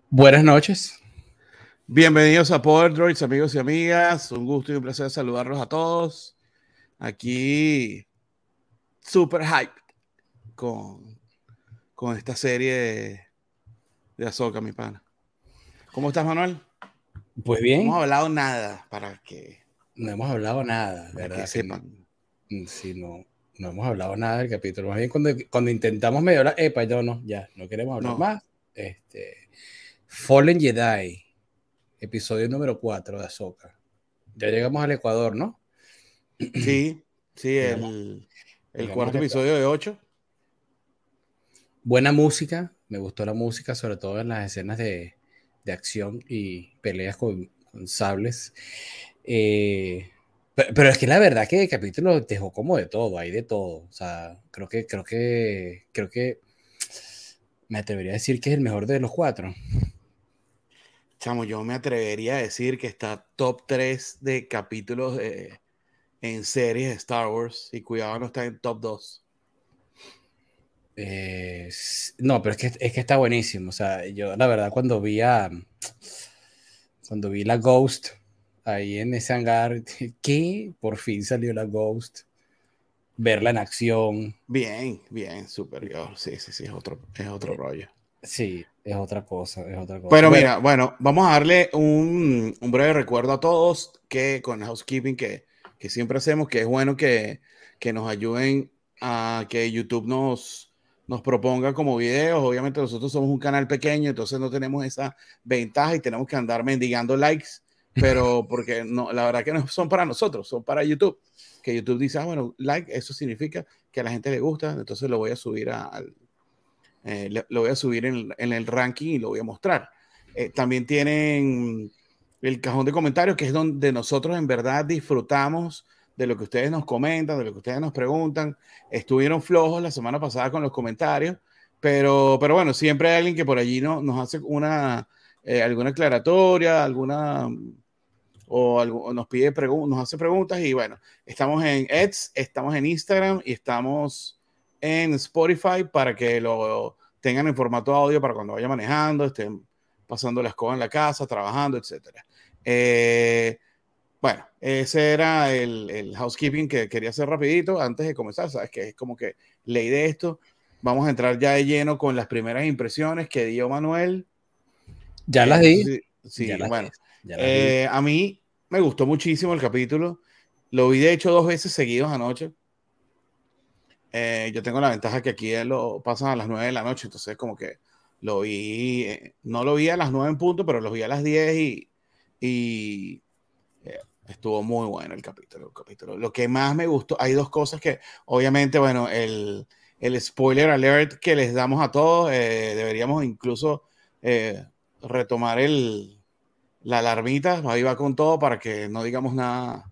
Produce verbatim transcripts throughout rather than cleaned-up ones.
Buenas noches. Bienvenidos a Power Droids, amigos y amigas. Un gusto y un placer saludarlos a todos. Aquí, super hype con, con esta serie de, de Ahsoka, mi pana. ¿Cómo estás, Manuel? Pues No hemos bien, hablado nada para que, no hemos hablado nada, para que ¿verdad? Que sepan. n- sí, no, no hemos hablado nada del capítulo. Más bien cuando, cuando intentamos medio hablar, epa, yo no, ya, no queremos hablar No, más. Este, Fallen Jedi, episodio número cuatro de Ahsoka. Ya llegamos al Ecuador, ¿no? sí, sí, Llegamos, el, el llegamos al cuarto Ecuador. episodio de ocho. Buena música, me gustó la música, sobre todo en las escenas de, de acción y peleas con, con sables. Eh, pero, pero es que la verdad que el capítulo dejó como de todo, hay de todo. O sea, creo que, creo que, creo que me atrevería a decir que es el mejor de los cuatro. Chamo, yo me atrevería a decir que está top tres de capítulos de- en series de Star Wars. Y cuidado, no está en top dos. Eh, s- no, pero es que, es que está buenísimo. O sea, yo la verdad cuando vi a, cuando vi la Ghost ahí en ese hangar, que por fin salió la Ghost, verla en acción. Bien, bien, superior. Sí, sí, sí, es otro, es otro eh, rollo. sí, es otra cosa, es otra cosa. Pero Bueno, mira, bueno, vamos a darle un, un breve recuerdo a todos que con el housekeeping que, que siempre hacemos, que es bueno que, que nos ayuden a que YouTube nos, nos proponga como videos. Obviamente nosotros somos un canal pequeño, entonces no tenemos esa ventaja y tenemos que andar mendigando likes, pero porque no, la verdad que no son para nosotros, son para YouTube. Que YouTube dice, ah, bueno, like, eso significa que a la gente le gusta, entonces lo voy a subir a, al, eh, lo, lo voy a subir en, en el ranking y lo voy a mostrar. Eh, también tienen el cajón de comentarios, que es donde nosotros en verdad disfrutamos de lo que ustedes nos comentan, de lo que ustedes nos preguntan. Estuvieron flojos la semana pasada con los comentarios, pero, pero bueno, siempre hay alguien que por allí no, nos hace una, eh, alguna aclaratoria, alguna o, algo, o nos pide nos hace preguntas y bueno, estamos en X, estamos en Instagram y estamos en Spotify para que lo tengan en formato audio para cuando vaya manejando, estén pasando la escoba en la casa, trabajando, etcétera. Eh, bueno, ese era el, el housekeeping que quería hacer rapidito antes de comenzar, sabes que es como que ley de esto. Vamos a entrar ya de lleno con las primeras impresiones que dio Manuel. ya Eh, las no sé di, si, ya si las di, bueno, ya las di. eh, a mí me gustó muchísimo el capítulo. Lo vi de hecho dos veces seguidos anoche. Eh, yo tengo la ventaja que aquí lo pasan a las nueve de la noche, entonces como que lo vi, eh, no lo vi a las nueve en punto, pero lo vi a las diez y, y eh, estuvo muy bueno el capítulo, el capítulo. Lo que más me gustó, hay dos cosas que obviamente, bueno, el, el spoiler alert que les damos a todos, eh, deberíamos incluso eh, retomar el, la alarmita, ahí va con todo para que no digamos nada.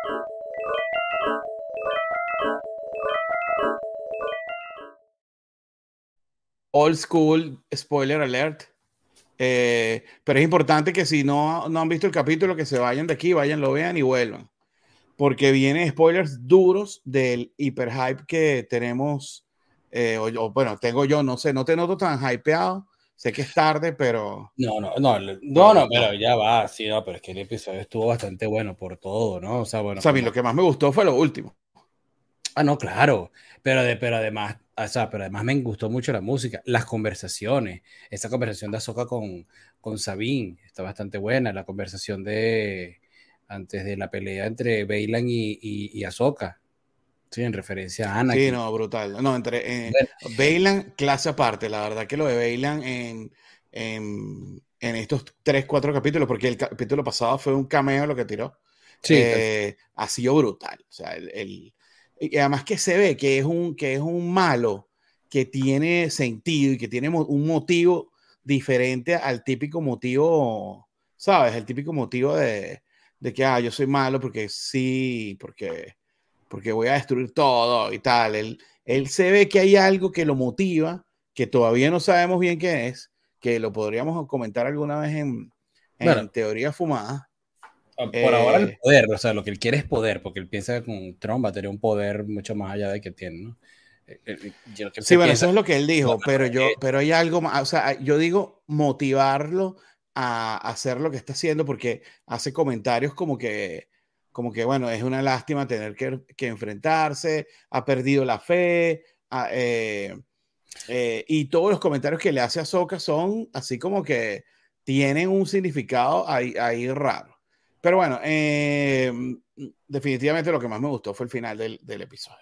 Old school, spoiler alert. Eh, pero es importante que si no, no han visto el capítulo, que se vayan de aquí, vayan, lo vean y vuelvan. Porque vienen spoilers duros del hiperhype que tenemos. Eh, o, o, bueno, tengo yo, no sé, no te noto tan hypeado. Sé que es tarde, pero. No, no, no, no, Pero no, pero no. ya va, sí, no, pero es que el episodio estuvo bastante bueno por todo, ¿no? O sea, O bueno, sea, a mí como, lo que más me gustó fue lo último. ah, no, claro, pero, de, pero además, o sea, pero además me gustó mucho la música, las conversaciones, esa conversación de Ahsoka con, con Sabine está bastante buena, la conversación de, antes de la pelea entre Baylan y, y, y Ahsoka, sí, en referencia a Sí, Anakin. no, brutal. No, entre eh, Bueno, Baylan, clase aparte. La verdad que lo de Baylan en, en, en estos tres, cuatro capítulos, porque el capítulo pasado fue un cameo lo que tiró, sí, tal- eh, ha sido brutal. O sea, el, el- y además que se ve que es un, que es un malo que tiene sentido y que tiene mo- un motivo diferente al típico motivo, ¿sabes? El típico motivo de, de que, ah, yo soy malo porque sí, porque porque voy a destruir todo y tal. Él, él se ve que hay algo que lo motiva, que todavía no sabemos bien qué es, que lo podríamos comentar alguna vez en, bueno, en teoría fumada. por ahora el Eh, poder, o sea, lo que él quiere es poder, porque él piensa que con Trump va a tener un poder mucho más allá de que tiene, ¿no? Yo que Sí, se bueno, piensa, eso es lo que él no, dijo, pero eh, yo, pero hay algo más, o sea, yo digo motivarlo a hacer lo que está haciendo porque hace comentarios como que, como que, bueno, es una lástima tener que, que enfrentarse, ha perdido la fe, a- eh, eh, y todos los comentarios que le hace a Ahsoka son así como que tienen un significado ahí, ahí raro. Pero bueno, eh, definitivamente lo que más me gustó fue el final del, del episodio.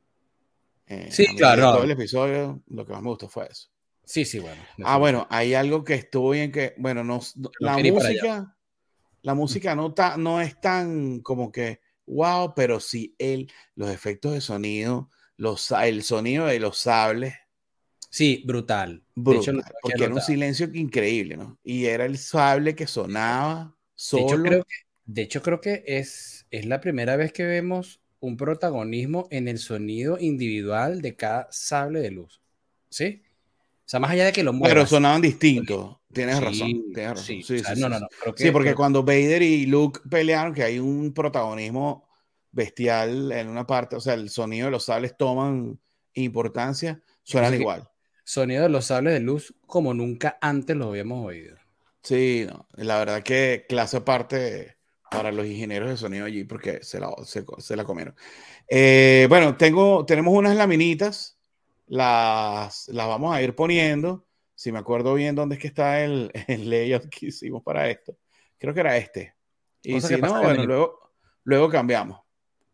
Eh, sí, a mí de claro, todo no, el episodio, lo que más me gustó fue eso. sí, sí, bueno, Ah, bueno, definitivamente. hay algo que estuvo bien que, bueno, no, no- Yo no la quería ir para allá. música, la música no, ta, no es tan como que, wow, pero sí el, los efectos de sonido, los, el sonido de los sables, Sí, brutal. De hecho, lo brutal, tengo que porque era un anotar. silencio increíble, ¿no? Y era el sable que sonaba De hecho, creo solo. que, de hecho, creo que es, es la primera vez que vemos un protagonismo en el sonido individual de cada sable de luz. ¿Sí? O sea, más allá de que lo Claro, muevas. sonaban distintos. Tienes razón, Sí, tienes razón. sí. O Sí, sea, sí, no, sí, no, sí. no. Creo Sí, que, porque creo que cuando Vader y Luke pelearon, que hay un protagonismo bestial en una parte, o sea, el sonido de los sables toman importancia, es que suenan eso que igual. sonido de los sables de luz como nunca antes lo habíamos oído. Sí, no, la verdad que clase aparte para los ingenieros de sonido allí, porque se la, se, se la comieron. Eh, bueno, tengo, tenemos unas laminitas, las, las vamos a ir poniendo. Si me acuerdo bien dónde es que está el, el layout que hicimos para esto. Creo que era este. Y Cosa que si pasa no, que bueno, me- luego, luego cambiamos.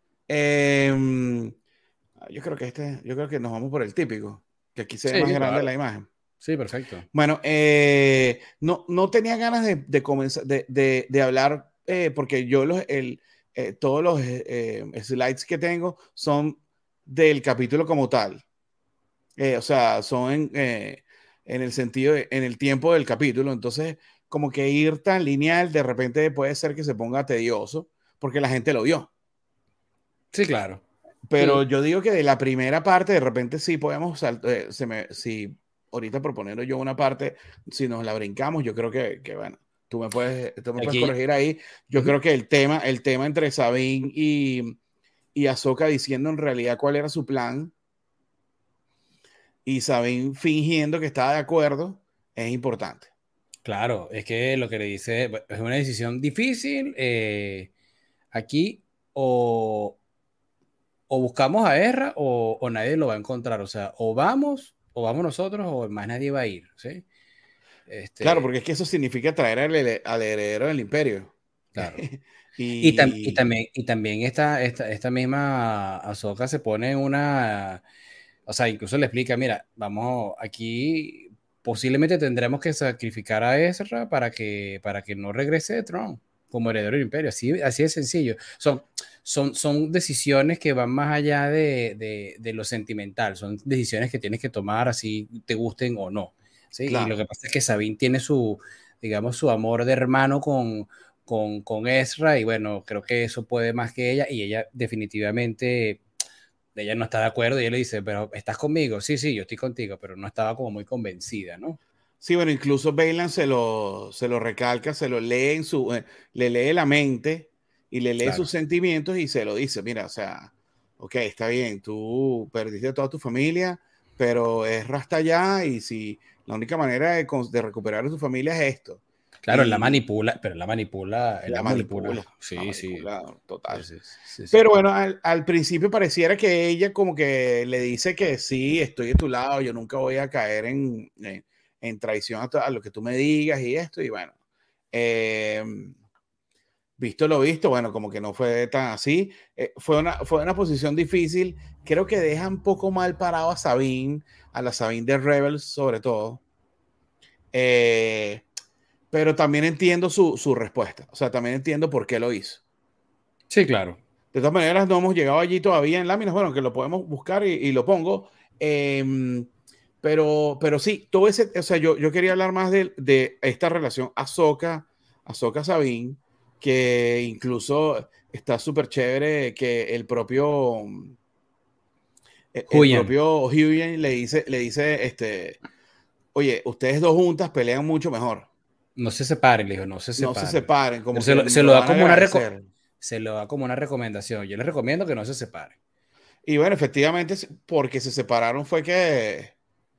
Eh, yo creo que este, yo creo que nos vamos por el típico, que aquí se ve más Sí, grande claro. la imagen. Sí, perfecto. Bueno, eh, no, no tenía ganas de, de comenzar, de, de, de hablar, eh, porque yo los, el, eh, todos los eh, eh, slides que tengo son del capítulo como tal. Eh, o sea, son en, eh, en el sentido, de- en el tiempo del capítulo. Entonces, como que ir tan lineal, de repente puede ser que se ponga tedioso, porque la gente lo vio. Sí, claro. Pero Sí. yo digo que de la primera parte, de repente sí podemos, sal- eh, se me, si ahorita proponer yo una parte, si nos la brincamos, yo creo que, que, bueno, tú me puedes, tú me puedes Aquí. corregir ahí. Yo Ujú. creo que el tema, el tema entre Sabine y, y Ahsoka diciendo en realidad cuál era su plan y Sabine fingiendo que estaba de acuerdo es importante. Claro, es que lo que le dice es una decisión difícil. eh, aquí o, o buscamos a Erra o, o nadie lo va a encontrar. O sea, o vamos, o vamos nosotros, o más nadie va a ir. ¿Sí? Claro, Este, porque es que eso significa traer al, hele- al heredero del imperio. claro. Y, tam- y y, también, y también esta, esta, esta misma Ahsoka se pone en una. O sea, incluso le explica: mira, vamos, aquí posiblemente tendremos que sacrificar a Ezra para que, para que no regrese de Tron como heredero del imperio. Así, así de sencillo. Son, son, son decisiones que van más allá de, de, de lo sentimental. Son decisiones que tienes que tomar así te gusten o no. ¿Sí? Y lo claro. que pasa es que Sabine tiene su, digamos, su amor de hermano con, con, con Ezra y bueno, creo que eso puede más que ella y ella definitivamente ella no está de acuerdo y ella le dice, pero ¿estás conmigo? Sí, sí, yo estoy contigo, pero no estaba como muy convencida, ¿no? Sí, bueno, incluso Bailan se lo, se lo recalca, se lo lee en su, eh, le lee la mente y le lee sus Claro, sentimientos y se lo dice, mira, o sea, ok, está bien, tú perdiste a toda tu familia, pero es rasta ya y si la única manera de, cons- de recuperar a tu familia es esto. claro, él la Y manipula, pero él la manipula, él la la manipula, manipula, la sí, sí, manipula sí, total. sí, sí, sí. Pero bueno, al, al principio pareciera que ella como que le dice que sí, estoy de tu lado, yo nunca voy a caer en, en, en traición a, to- a lo que tú me digas y esto. Y bueno, eh, visto lo visto, bueno, como que no fue tan así. Eh, fue, una, fue una posición difícil. Creo que deja un poco mal parado a Sabine, a la Sabine de Rebels sobre todo. Eh, pero también entiendo su, su respuesta. O sea, también entiendo por qué lo hizo. Sí, claro. De todas maneras, no hemos llegado allí todavía en láminas. Bueno, que lo podemos buscar y, y lo pongo. Eh, pero, pero sí, todo ese, o sea, yo, yo quería hablar más de, de esta relación Ahsoka, Ahsoka Sabine, que incluso está súper chévere que el propio, el, el Huyen, propio Huygen le dice, le dice, este, oye, ustedes dos juntas pelean mucho mejor. no se separen, le dijo, no se No se separen. separen, Pero como se que lo, me se lo lo da van a como una reco agradecer. se lo da como una recomendación. Yo les recomiendo que no se separen. Y bueno, efectivamente, porque se separaron fue que,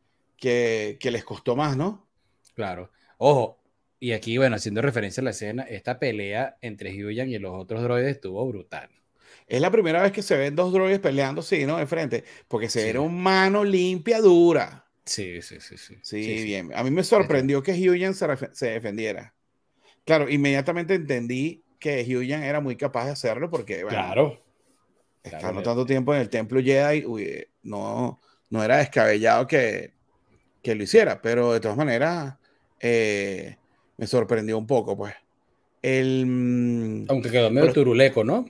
que, que les costó más, ¿no? Claro. Ojo, y aquí, bueno, haciendo referencia a la escena, esta pelea entre Hyuyan y los otros droides estuvo brutal. Es la primera vez que se ven dos droides peleando, sí, ¿no? De frente, porque se Sí, dieron mano limpia, dura. sí, sí, sí, sí, sí, Sí, sí. bien. A mí me Esto- sorprendió que Hyuyan se, ref- se defendiera. Claro, inmediatamente entendí que Hyuyan era muy capaz de hacerlo porque, bueno, claro, claro. estando le- tanto tiempo en el templo Jedi, uy, no, no era descabellado que, que lo hiciera, pero de todas maneras eh, me sorprendió un poco, pues. El, mm, Aunque quedó medio pero turuleco, ¿no?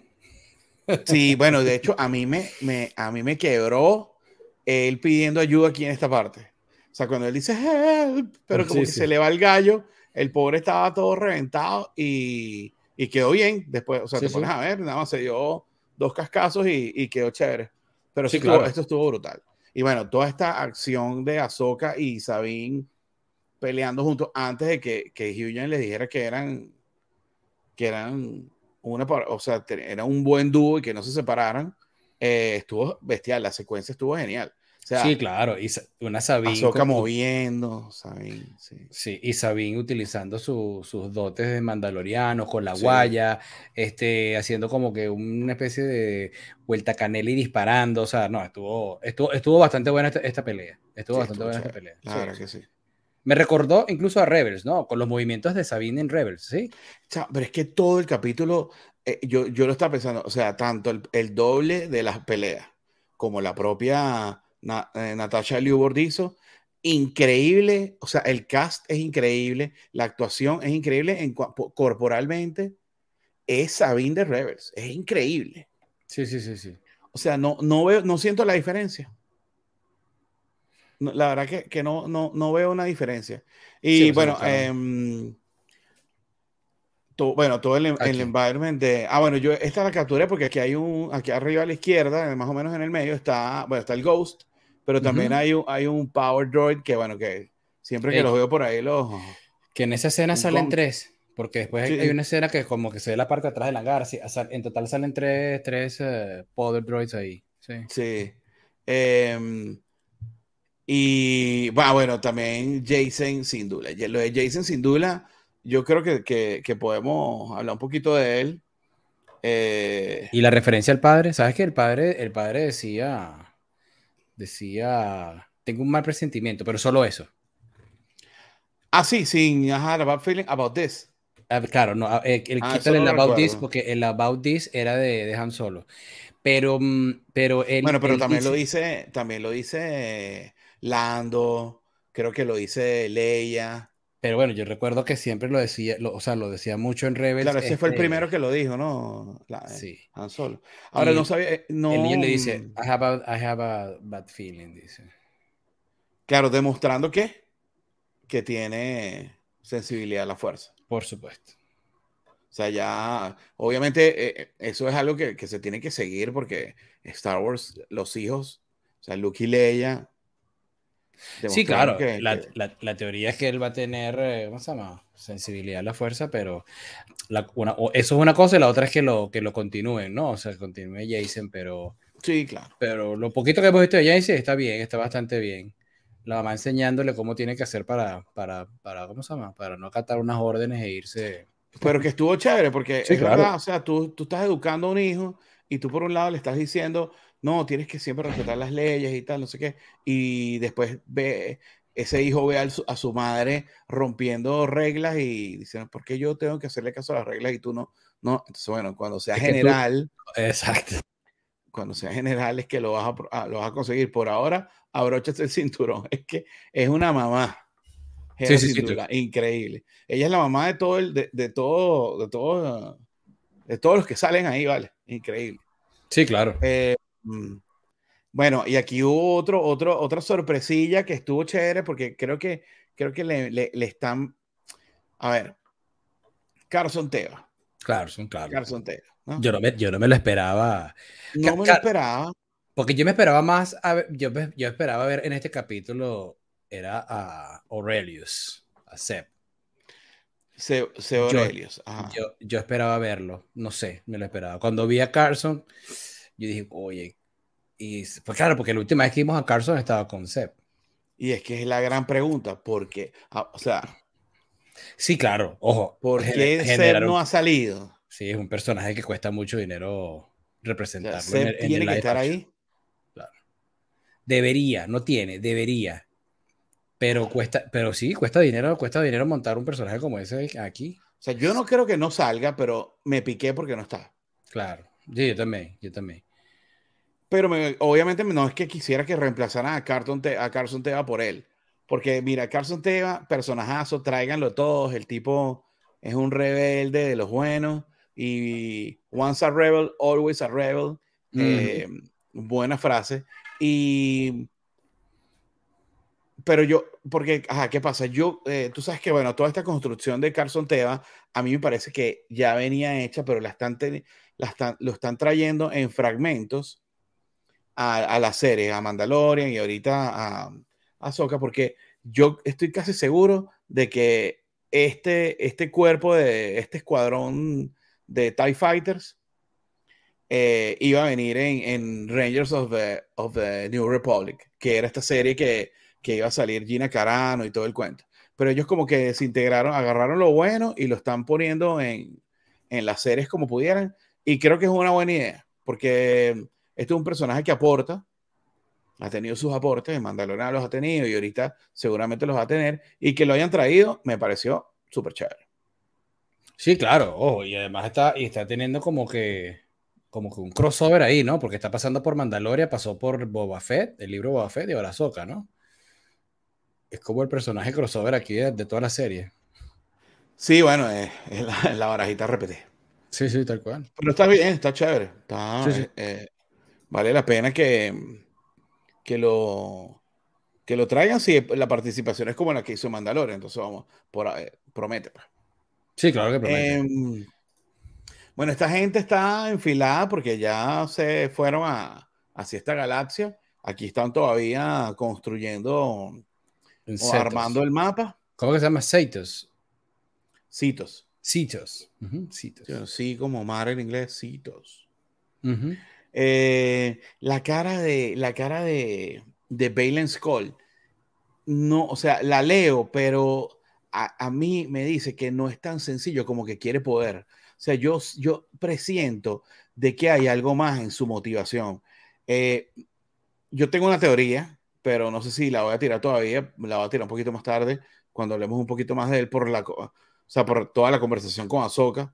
sí, bueno, de hecho, a mí me, me, a mí me quebró él pidiendo ayuda aquí en esta parte. O sea, cuando él dice help, pero como Sí, que se sí. le va el gallo, el pobre estaba todo reventado y, y quedó bien después. O sea, Sí, te pones sí. a ver, nada más se dio dos cascazos y, y quedó chévere. Pero esto Sí, estuvo, claro. esto estuvo brutal. Y bueno, toda esta acción de Ahsoka y Sabine peleando juntos antes de que, que Huygen les dijera que eran, que eran una, o sea, era un buen dúo y que no se separaran, eh, estuvo bestial, la secuencia estuvo genial. O Sí, sea, claro. Y Sa- una Sabine Ahsoka con, moviendo, ¿saben? Sí. sí, y Sabine utilizando su- sus dotes de mandaloriano con la Sí, guaya, este, haciendo como que una especie de vuelta canela y disparando. O sea, no, estuvo, estuvo, estuvo bastante buena esta, esta pelea. Estuvo sí, bastante estuvo buena esta chévere. pelea. La Sí, verdad sí, que sí. sí. Me recordó incluso a Rebels, ¿no? Con los movimientos de Sabine en Rebels, ¿sí? O sea, pero es que todo el capítulo, eh, yo, yo lo estaba pensando, o sea, tanto el, el doble de las peleas como la propia Na- eh, Natasha Liu Bordizzo, increíble, o sea, el cast es increíble, la actuación es increíble en, cua- po- corporalmente, es Sabine de Rebels, es increíble. Sí, sí, sí, sí. O sea, no, no veo, no siento la diferencia. No, la verdad que, que no, no, no veo una diferencia. Sí, Y pues se bueno, buscaron em, to- bueno, todo el, el aquí. environment de... Ah, bueno, yo esta la capturé porque aquí hay un, aquí arriba a la izquierda, más o menos en el medio, está, bueno, está el Ghost, pero también Ujú. hay un, hay un Power Droid que, bueno, que siempre que Ey, los veo por ahí, los... que en esa escena Un salen con... tres, porque después hay, hay Sí, una escena que como que se ve la parte de atrás del hangar, así, o sea, en total salen tres, tres eh, Power Droids ahí. Sí. sí. Em, y, bueno, bueno, también Jason Sindula. Lo de Jason Sindula, yo creo que, que, que podemos hablar un poquito de él. Eh, Y la referencia al padre, ¿sabes que el padre, el padre decía, decía, tengo un mal presentimiento, pero solo eso. ah, sí, sin, I had a bad feeling about this. Ah, claro, no, ah, eh, el, Ah, eso quítale no el lo About This recuerdo. porque el About This era de, de Han Solo. Pero, mm, pero él, Bueno, pero él también lo dice, dice, también lo dice Lando, creo que lo dice Leia. pero bueno, yo recuerdo que siempre lo decía, lo- o sea, lo decía mucho en Rebels, Claro, ese fue el primero este, que lo dijo, ¿no? La, eh, sí. Han Solo. Ahora, no Y sabía, eh, el niño no, le dice, mm, I have a, I have a bad feeling, dice. claro, demostrando que, que tiene sensibilidad a la fuerza. Por supuesto. O sea, ya, obviamente, eh, eso es algo que, que se tiene que seguir porque Star Wars, los hijos, o sea, Luke y Leia, Sí, demostraron claro, que, la, que la- la teoría es que él va a tener, eh, ¿cómo se llama? Sensibilidad a la fuerza, pero la- una- o eso es una cosa y la otra es que lo, que lo continúen, ¿no? O sea, continúe Jason, pero, sí, claro. pero lo poquito que hemos visto de Jason está bien, está bastante bien. La mamá enseñándole cómo tiene que hacer para, para, para, ¿cómo se llama? Para no acatar unas órdenes e irse. Pero que estuvo chévere, porque Sí, es claro. verdad, o sea, tú, tú estás educando a un hijo y tú por un lado le estás diciendo, no, tienes que siempre respetar las leyes y tal, no sé qué, y después ve, ese hijo ve a su, a su madre rompiendo reglas y diciendo, ¿por qué yo tengo que hacerle caso a las reglas y tú no? No, entonces bueno, cuando sea Es que tú, general, exacto. cuando sea general es que lo vas a, pro- ah, lo vas a conseguir. Por ahora, abróchate el cinturón, es que es una mamá. Sí, Hera sí, sin sí, tú. duda, increíble. Ella es la mamá de todo el, de, de todo, de todo, de todos los que salen ahí, vale, increíble. Sí, claro. Eh, mm, bueno, y aquí hubo otro, otro, otra sorpresilla que estuvo chévere porque creo que, creo que le, le, le están, a ver, Carson Teva, Claro, son claro. Carson Teva, ¿no? Yo no me, yo no me lo esperaba. No me lo esperaba. Porque yo me esperaba más, a ver- yo, me- yo esperaba ver en este capítulo, era a Aurelius, a Seb. Se, Se Yo, Aurelius, ajá. yo, yo esperaba verlo, no sé, me lo esperaba. Cuando vi a Carson, yo dije, oye, Y pues claro, porque la última vez que vimos a Carson estaba con Seb. Y es que es la gran pregunta, porque, ah, o sea, Sí, claro, ojo, ¿por gener- qué Seb generar no un... ha salido? Sí, es un personaje que cuesta mucho dinero O sea, representarlo en el, Seb en el tiene que live estar action. ahí. Claro. Debería, no tiene, debería. Pero cuesta, pero sí, cuesta dinero, cuesta dinero montar un personaje como ese aquí. O sea, yo no creo que no salga, pero me piqué porque no está. Claro. Sí, yo también, yo también. Pero me- obviamente no es que quisiera que reemplazaran a Carlton Te- a Carson Teva por él. Porque mira, Carson Teva, personajazo, tráiganlo todos. El tipo es un rebelde de los buenos. Y once a rebel, always a rebel. Ujú. Eh, buena frase. Y, pero yo, porque, ajá, ¿qué pasa? Yo, eh, tú sabes que, bueno, toda esta construcción de Carson Teva, a mí me parece que ya venía hecha, pero la están, te- la están, lo están trayendo en fragmentos a, a la serie, a Mandalorian y ahorita a, a Ahsoka, porque yo estoy casi seguro de que este, este cuerpo de este escuadrón de TIE Fighters eh, iba a venir en, en Rangers of the, of the New Republic, que era esta serie que, que iba a salir Gina Carano y todo el cuento. Pero ellos como que se integraron, agarraron lo bueno y lo están poniendo en, en las series como pudieran. Y creo que es una buena idea, porque este es un personaje que aporta, ha tenido sus aportes, en Mandalorian los ha tenido y ahorita seguramente los va a tener. Y que lo hayan traído me pareció súper chévere. Sí, claro, ojo, y además está, y está teniendo como que, como que un crossover ahí, ¿no? Porque está pasando por Mandalorian, pasó por Boba Fett, el libro Boba Fett y ahora Ahsoka, ¿no? Es como el personaje crossover aquí de, de toda la serie. Sí, bueno, es, es la, la barajita repetida. Sí, sí, tal cual. Pero está bien, está chévere. Sí, Está, sí. eh, eh, vale la pena que, que lo, que lo traigan si la participación es como la que hizo Mandalorian. Entonces, vamos, por, eh, promete, pues. Sí, claro que promete. Em, bueno, esta gente está enfilada porque ya se fueron a, hacia esta galaxia. Aquí están todavía construyendo En o armando Cetos. el mapa. ¿Cómo que se llama? Cetos. Citos. Citos. Ujú, Sí, Citos. sí, como mar en inglés, citos. Ujú. Eh, la cara de la cara de, de Balen Skull, no, o sea, la leo, pero a, a mí me dice que no es tan sencillo como que quiere poder. O sea, yo, yo presiento de que hay algo más en su motivación. Eh, yo tengo una teoría, pero no sé si la voy a tirar todavía, la voy a tirar un poquito más tarde, cuando hablemos un poquito más de él por la, co- o sea, por toda la conversación con Ahsoka,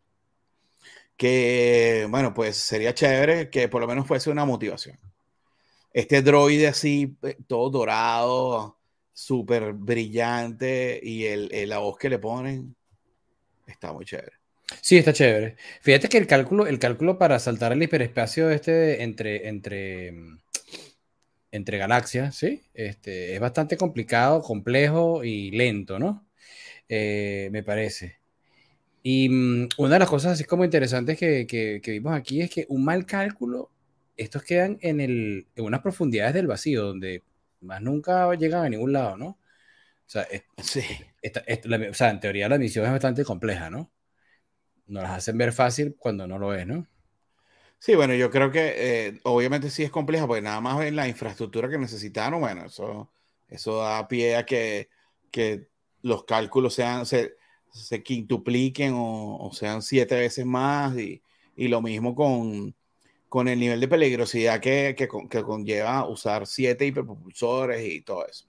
que, bueno, pues sería chévere que por lo menos fuese una motivación. Este droide así, eh, todo dorado, súper brillante, y el, el- la voz que le ponen está muy chévere. Sí, está chévere. Fíjate que el cálculo, el cálculo para saltar el hiperespacio este entre, entre, mm, entre galaxias, ¿sí? Este, es bastante complicado, complejo y lento, ¿no? Eh, me parece. Y mm, una de las cosas así como interesantes que, que- que vimos aquí es que un mal cálculo, estos quedan en, el, en unas profundidades del vacío donde más nunca llegan a ningún lado, ¿no? O sea, es- Sí, esta- esta- la- o sea, en teoría la misión es bastante compleja, ¿no? Nos las hacen ver fácil cuando no lo es, ¿no? sí, bueno, yo creo que eh, obviamente sí es compleja, porque nada más en la infraestructura que necesitaron, bueno, eso, eso da pie a que, que los cálculos sean, se, se quintupliquen o, o sean siete veces más, y, y lo mismo con, con el nivel de peligrosidad que, que, con- que conlleva usar siete hiperpropulsores y todo eso.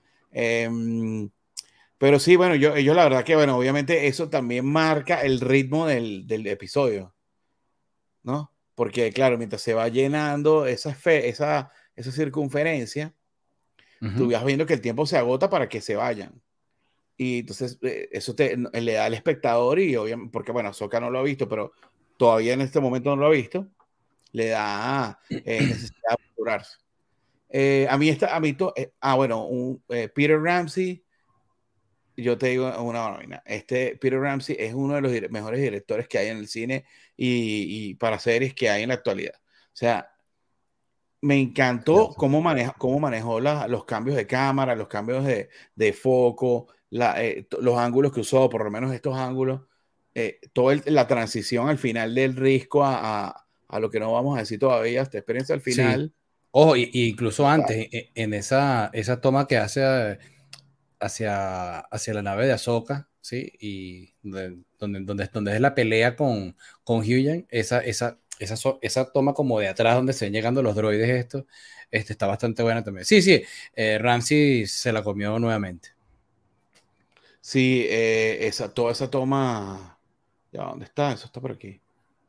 Em, pero sí, bueno, yo, ellos la verdad que, bueno, obviamente eso también marca el ritmo del, del episodio, ¿no? Porque, claro, mientras se va llenando esa, fe, esa, esa circunferencia, tú Ujú. vas viendo que el tiempo se agota para que se vayan. Y entonces eh, eso te, le da al espectador y obviamente, porque bueno, Soka no lo ha visto, pero todavía en este momento no lo ha visto, le da eh, necesidad de apurarse. Eh, a mí está, a mí to, eh, ah, bueno, un, eh, Peter Ramsey, yo te digo una vaina, este Peter Ramsey es uno de los dire mejores directores que hay en el cine y, y para series que hay en la actualidad. O sea, me encantó Cierto. cómo, maneja, cómo manejó la, los cambios de cámara, los cambios de, de foco, la, eh, los ángulos que usó, por lo menos estos ángulos, eh, toda la transición al final del risco a, a, a, lo que no vamos a decir todavía, esta experiencia al Sí, final. Ojo, y, y incluso Total. antes, en, en esa, esa toma que hace hacia, hacia la nave de Ahsoka, ¿sí? Y donde, donde, donde, donde es la pelea con, con Huyang, esa, esa, esa, so- esa toma como de atrás donde se ven llegando los droides estos, este, está bastante buena también. Sí, sí, eh, Ramsey se la comió nuevamente. Sí, eh, esa, toda esa toma. ¿Ya dónde está? Eso está por aquí.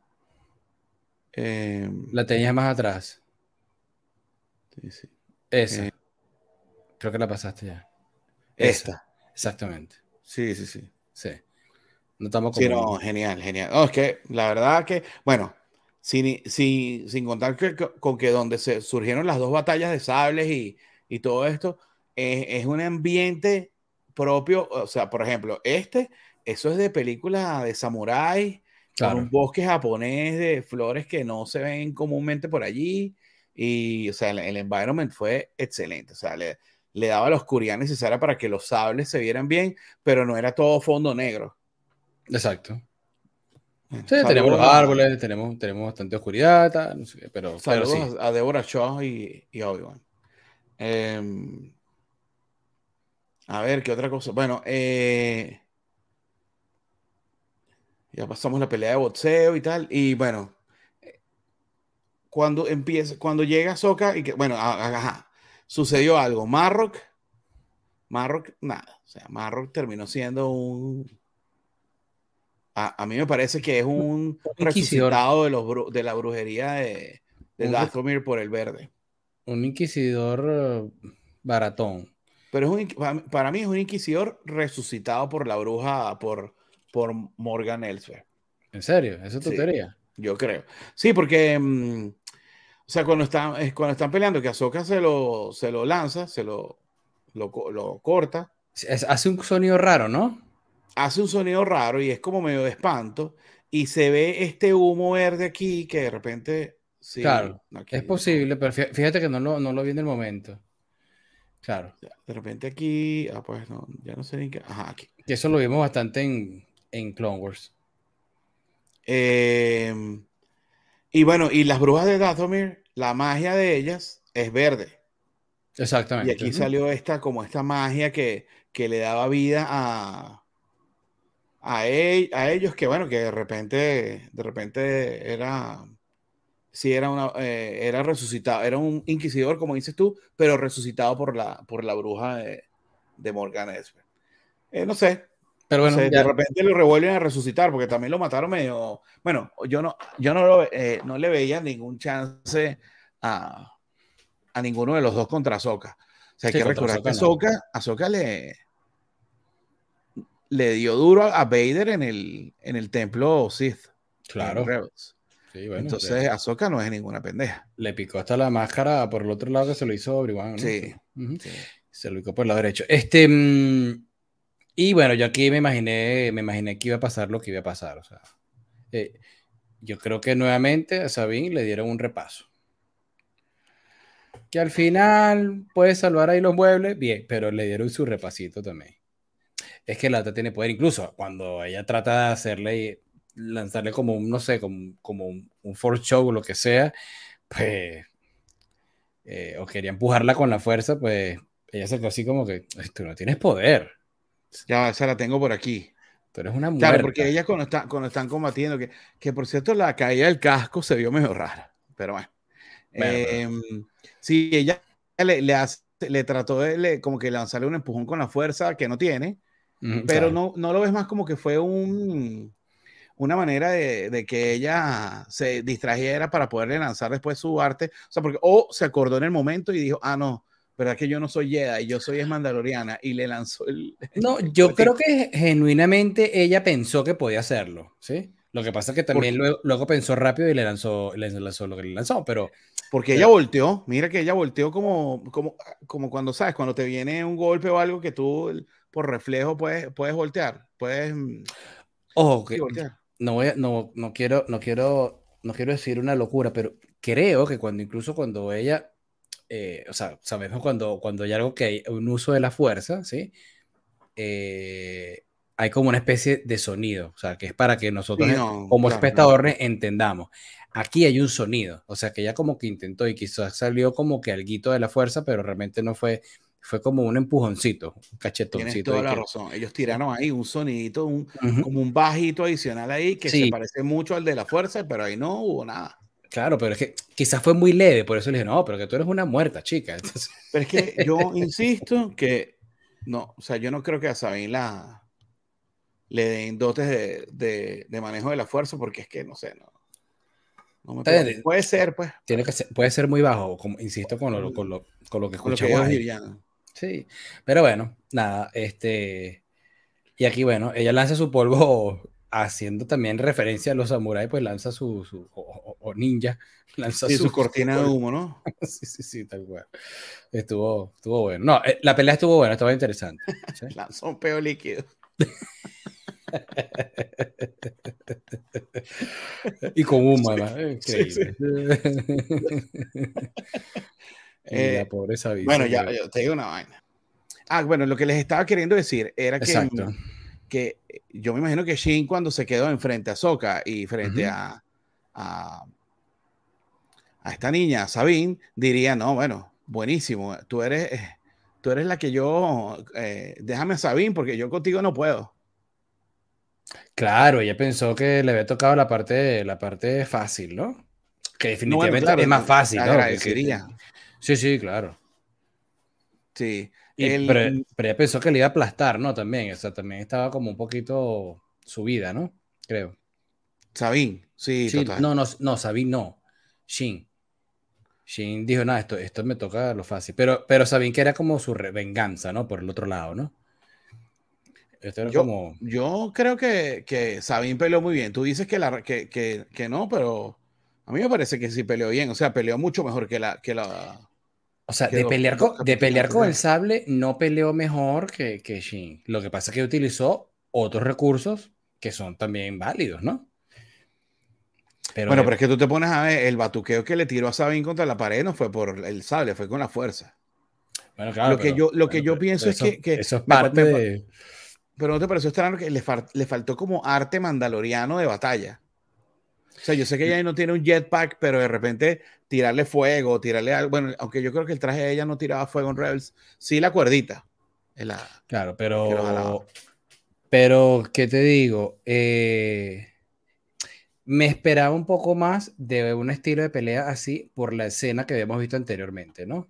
Eh, La tenías más atrás. sí, sí. Eh, Esa, creo que la pasaste ya. Esa, esta. exactamente. Sí, sí, sí. Sí, no estamos Sí, como no, un... genial, genial. No, es que la verdad que, bueno, sin, sin, sin contar que, que- con que donde se surgieron las dos batallas de sables y, y todo esto, es, es un ambiente propio. O sea, por ejemplo, este, eso es de película de samurái, con un Claro, bosque japonés de flores que no se ven comúnmente por allí. Y, o sea, el, el environment fue excelente. O sea, le, le daba la oscuridad necesaria para que los sables se vieran bien, pero no era todo fondo negro. exacto. Bueno, Sí, tenemos los saludos a, árboles, tenemos, tenemos bastante oscuridad, tal, no sé qué, pero, pero sí. saludos a, a Deborah Shaw y, y a Obi-Wan. Eh, a ver, ¿qué otra cosa? Bueno, eh, ya pasamos la pelea de boxeo y tal. Y bueno, cuando empieza, cuando llega Sokka y que, bueno, a- a- ajá, sucedió algo. Marrock, Marrock, nada. O sea, Marrock terminó siendo un. A, a mí me parece que es un Un inquisidor, resucitado de, los, bru- de la brujería de, de un, re- Dathomir por el verde. un inquisidor eh, baratón. Pero es un, inqui- para para mí es un inquisidor resucitado por la bruja, por, por Morgan Elsbeth. ¿En serio? ¿Esa es tu Sí, teoría? yo creo. Sí, porque, mm, o sea, cuando están, es cuando están peleando, que Ahsoka se lo, se lo lanza, se lo, lo, co- lo corta, Es- hace un sonido raro, ¿no? hace un sonido raro y es como medio de espanto, y se ve este humo verde aquí que de repente, sí, Claro, es aquí, no, posible, pero fí- fíjate que no lo, no lo vi en el momento. Claro, de repente aquí, ah, pues no, ya no sé ni qué, ajá, aquí. que eso lo vimos bastante en, en Clone Wars. Em, Y bueno, y las brujas de Dathomir, la magia de ellas es verde. Y Exactamente. aquí Ujú. salió esta, como esta magia que, que le daba vida a, a, e- a ellos, que bueno, que de repente, de repente era, sí era una, eh, era resucitado, era un inquisidor, como dices tú, pero resucitado por la, por la bruja de, de Morgana Esper. Eh, no sé, Pero no bueno, sé, de ya, repente lo revuelven a resucitar, porque también lo mataron medio, bueno, yo no, yo no, lo, eh, no le veía ningún chance a a ninguno de los dos contra Ahsoka. O sea, hay sí, que contra recordar que Ahsoka no. Ahsoka, Ahsoka le, le dio duro a Vader en el, en el templo Sith, en Claro, Rebels. sí, bueno, le, Entonces, Ahsoka no es ninguna pendeja. le picó hasta la máscara por el otro lado que se lo hizo Obi-Wan, ¿no? Sí, Ujú. sí. Se lo picó por el lado derecho. Este, mm, y bueno, yo aquí me imaginé, me imaginé que iba a pasar lo que iba a pasar. O sea, eh, yo creo que nuevamente a Sabine le dieron un repaso. Que al final puede salvar ahí los muebles, bien, pero le dieron su repasito también. Es que la otra tiene poder, incluso cuando ella trata de hacerle, lanzarle como un, no sé, como, como un, un force show o lo que sea, pues, eh, o quería empujarla con la fuerza, pues ella se quedó así como que, tú no tienes poder, Ya, esa la tengo por aquí. tú eres una Claro, porque muerta. ella cuando, está, cuando están combatiendo, que, que por cierto la caída del casco se vio medio rara, pero bueno. Bueno, pero, Eh, sí, ella le, le, hace- le trató de le- como que lanzarle un empujón con la fuerza que no tiene, mm, pero claro. no, no lo ves más como que fue un, una manera de, de que ella se distrajera para poderle lanzar después su arte. O sea, porque o se acordó en el momento y dijo, ah, no, verdad que yo no soy Jedi, yo soy es mandaloriana, y le lanzó el, No, el yo creo cohetico. que genuinamente ella pensó que podía hacerlo, ¿sí? Lo que pasa es que también Porque, luego, luego pensó rápido y le lanzó, le lanzó lo que le lanzó, pero, porque ella pero, volteó, mira que ella volteó como, como, como cuando sabes, cuando te viene un golpe o algo que tú por reflejo puedes, puedes voltear, puedes, mm, ojo, sí, que voltear. no voy a- no, no quiero, no quiero, no quiero decir una locura, pero creo que cuando incluso cuando ella, eh, o sea, sabemos cuando, cuando hay algo que hay un uso de la fuerza, ¿sí? Eh, hay como una especie de sonido, o sea, que es para que nosotros Sí, no, como claro, claro. espectadores entendamos. Aquí hay un sonido, o sea, que ella como que intentó y quizás salió como que alguito de la fuerza, pero realmente no fue, fue como un empujoncito, un Tienes cachetoncito toda ahí la que... razón. Ellos Sí. tiraron ahí un sonidito, un, Ujú. como un bajito adicional ahí que se Sí, parece mucho al de la fuerza, pero ahí no hubo nada. claro, pero es que quizás fue muy leve, por eso le dije, no, pero que tú eres una muerta, chica. Entonces, Pero es que yo insisto que no, o sea, yo no creo que a Sabine la, le den dotes de, de, de manejo de la fuerza, porque es que no sé, no, no me está pega. bien, Puede ser, pues, tiene que ser, puede ser muy bajo, como, insisto, con lo, con con, lo, con lo que con lo que escuchamos ellos ahí. dirían. Sí, pero bueno, nada, este, y aquí, bueno, ella lanza su polvo haciendo también referencia a los samuráis, pues lanza su, su o, o- o ninja, lanza Sí, su, su su cortina de polvo. humo, ¿no? Sí, sí, sí, tal cual. Estuvo, estuvo bueno. No, eh, la pelea estuvo buena, estaba interesante. ¿Sí? Lanzó un peo líquido. Y con humo, Sí, además, eh, sí, sí. increíble. Y la Eh, pobre Sabine bueno, se ya, quedó. ya te digo una vaina. Ah, bueno, lo que les estaba queriendo decir era que, Exacto. mm, que eh, yo me imagino que Shin cuando se quedó enfrente a Sokka y frente Ujú. a, a, a esta niña, a Sabine, diría, no, bueno, buenísimo, tú eres, eh, tú eres la que yo, eh, déjame a Sabine porque yo contigo no puedo. Claro, ella pensó que le había tocado la parte, la parte fácil, ¿no? Que No, bueno, definitivamente claro, es más eh, fácil, ¿no? Que, que- que- agradecería. sí, sí, claro. Sí, Y, el, pero, mm, pero ella pensó que le iba a aplastar, ¿no? También, o sea, también estaba como un poquito subida, ¿no? Creo. Sabine, sí, Sí, total. no, no, no, Sabine no. Shin. Shin dijo, nada, esto, esto me toca lo fácil. Pero, pero Sabine que era como su re- venganza, ¿no? Por el otro lado, ¿no? Esto era Yo, como. yo creo que, que Sabine peleó muy bien. Tú dices que, la, que, que, que no, pero a mí me parece que sí peleó bien. O sea, peleó mucho mejor que la que la O sea, que de dos, pelear dos con, de capítulos pelear con el anteriores. sable no peleó mejor que, que Shin. Lo que pasa es que utilizó otros recursos que son también válidos, ¿no? Pero Bueno, pero es de, que tú te pones a ver, el batuqueo que le tiró a Sabine contra la pared no fue por el sable, fue con la fuerza. bueno, claro, Lo que pero, yo, lo que bueno, yo pero, pienso pero es eso, que, que eso es me, pa- parte me pa- de. pero no te pareció extraño que le, fal- le faltó como arte mandaloriano de batalla. O sea, yo sé que ella no tiene un jetpack, pero de repente tirarle fuego, tirarle algo. Bueno, aunque yo creo que el traje de ella no tiraba fuego en Rebels, sí la cuerdita es la Claro, que lo jalaba. pero. Pero, ¿qué te digo? Eh, me esperaba un poco más de un estilo de pelea así por la escena que habíamos visto anteriormente, ¿no?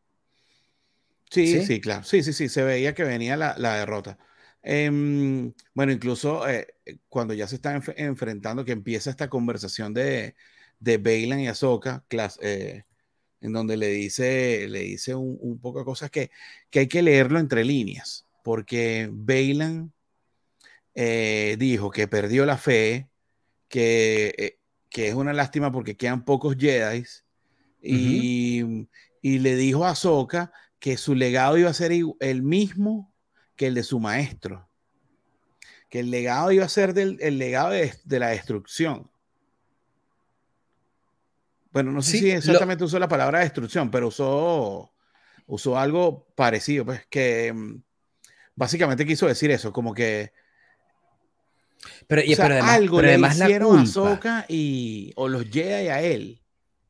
Sí, ¿Sí? sí, claro. Sí, sí, sí, se veía que venía la, la derrota. Em, bueno, incluso eh, eh, cuando ya se están enf- enfrentando, que empieza esta conversación de, de Baylan y Ahsoka, clas- eh, en donde le dice, le dice un, un poco de cosas que, que hay que leerlo entre líneas, porque Baylan eh, dijo que perdió la fe, que, eh, que es una lástima porque quedan pocos Jedi, Ujú. y, y le dijo a Ahsoka que su legado iba a ser igu- el mismo que el de su maestro, que el legado iba a ser del, el legado de, de la destrucción. Bueno, no sé si Sí, lo, exactamente usó la palabra destrucción, pero usó, usó algo parecido, pues que mm, básicamente quiso decir eso, como que, pero, o y- sea, pero además, algo pero le además la hicieron a culpa. Ahsoka y, o los Jedi a él.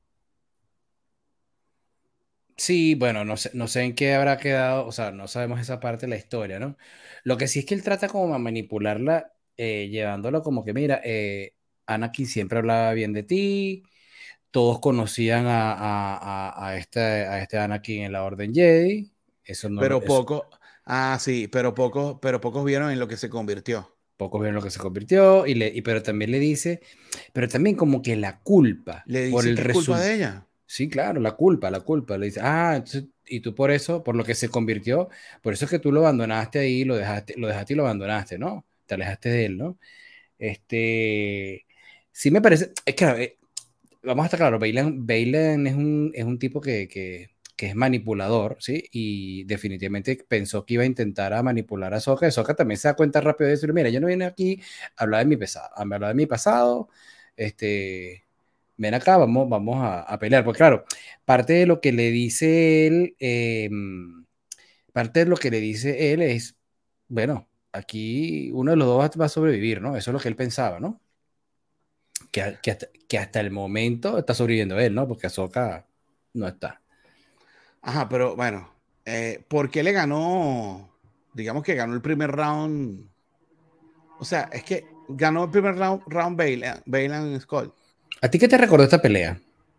Sí, bueno, no sé, no sé en qué habrá quedado, o sea, no sabemos esa parte de la historia, ¿no? Lo que sí es que él trata como a manipularla, eh, llevándolo como que, mira, eh, Anakin siempre hablaba bien de ti, todos conocían a, a, a, a este, a este Anakin en la Orden Jedi, eso no lo, Pero eso, poco, ah, sí, pero pocos, pero pocos vieron en lo que se convirtió. pocos vieron lo que se convirtió, y le, y, pero también le dice, pero también como que la culpa Le por dice el que es culpa resultado. de ella. Sí, claro, la culpa, la culpa. Le dice, ah, entonces, y tú por eso, por lo que se convirtió, por eso es que tú lo abandonaste ahí, lo dejaste, lo dejaste y lo abandonaste, ¿no? Te alejaste de él, ¿no? Este, sí me parece, es que, eh, vamos a estar claro, Bailan, Bailan es un, es un tipo que, que, que es manipulador, ¿sí? Y definitivamente pensó que iba a intentar a manipular a Sokka. Sokka también se da cuenta rápido de decir, mira, yo no vine aquí a hablar de mi pasado, a hablar de mi pasado, este, ven acá, vamos, vamos a, a pelear. Pues claro, parte de lo que le dice él, eh, parte de lo que le dice él es, bueno, aquí uno de los dos va, va a sobrevivir, ¿no? Eso es lo que él pensaba, ¿no? Que, que, hasta, que hasta el momento está sobreviviendo él, ¿no? Porque Ahsoka no está. Ajá, pero bueno, eh, ¿por qué le ganó? Digamos que ganó el primer round. O sea, es que ganó el primer round, round Baylan, Baylan Skull. ¿A ti qué te recordó esta pelea?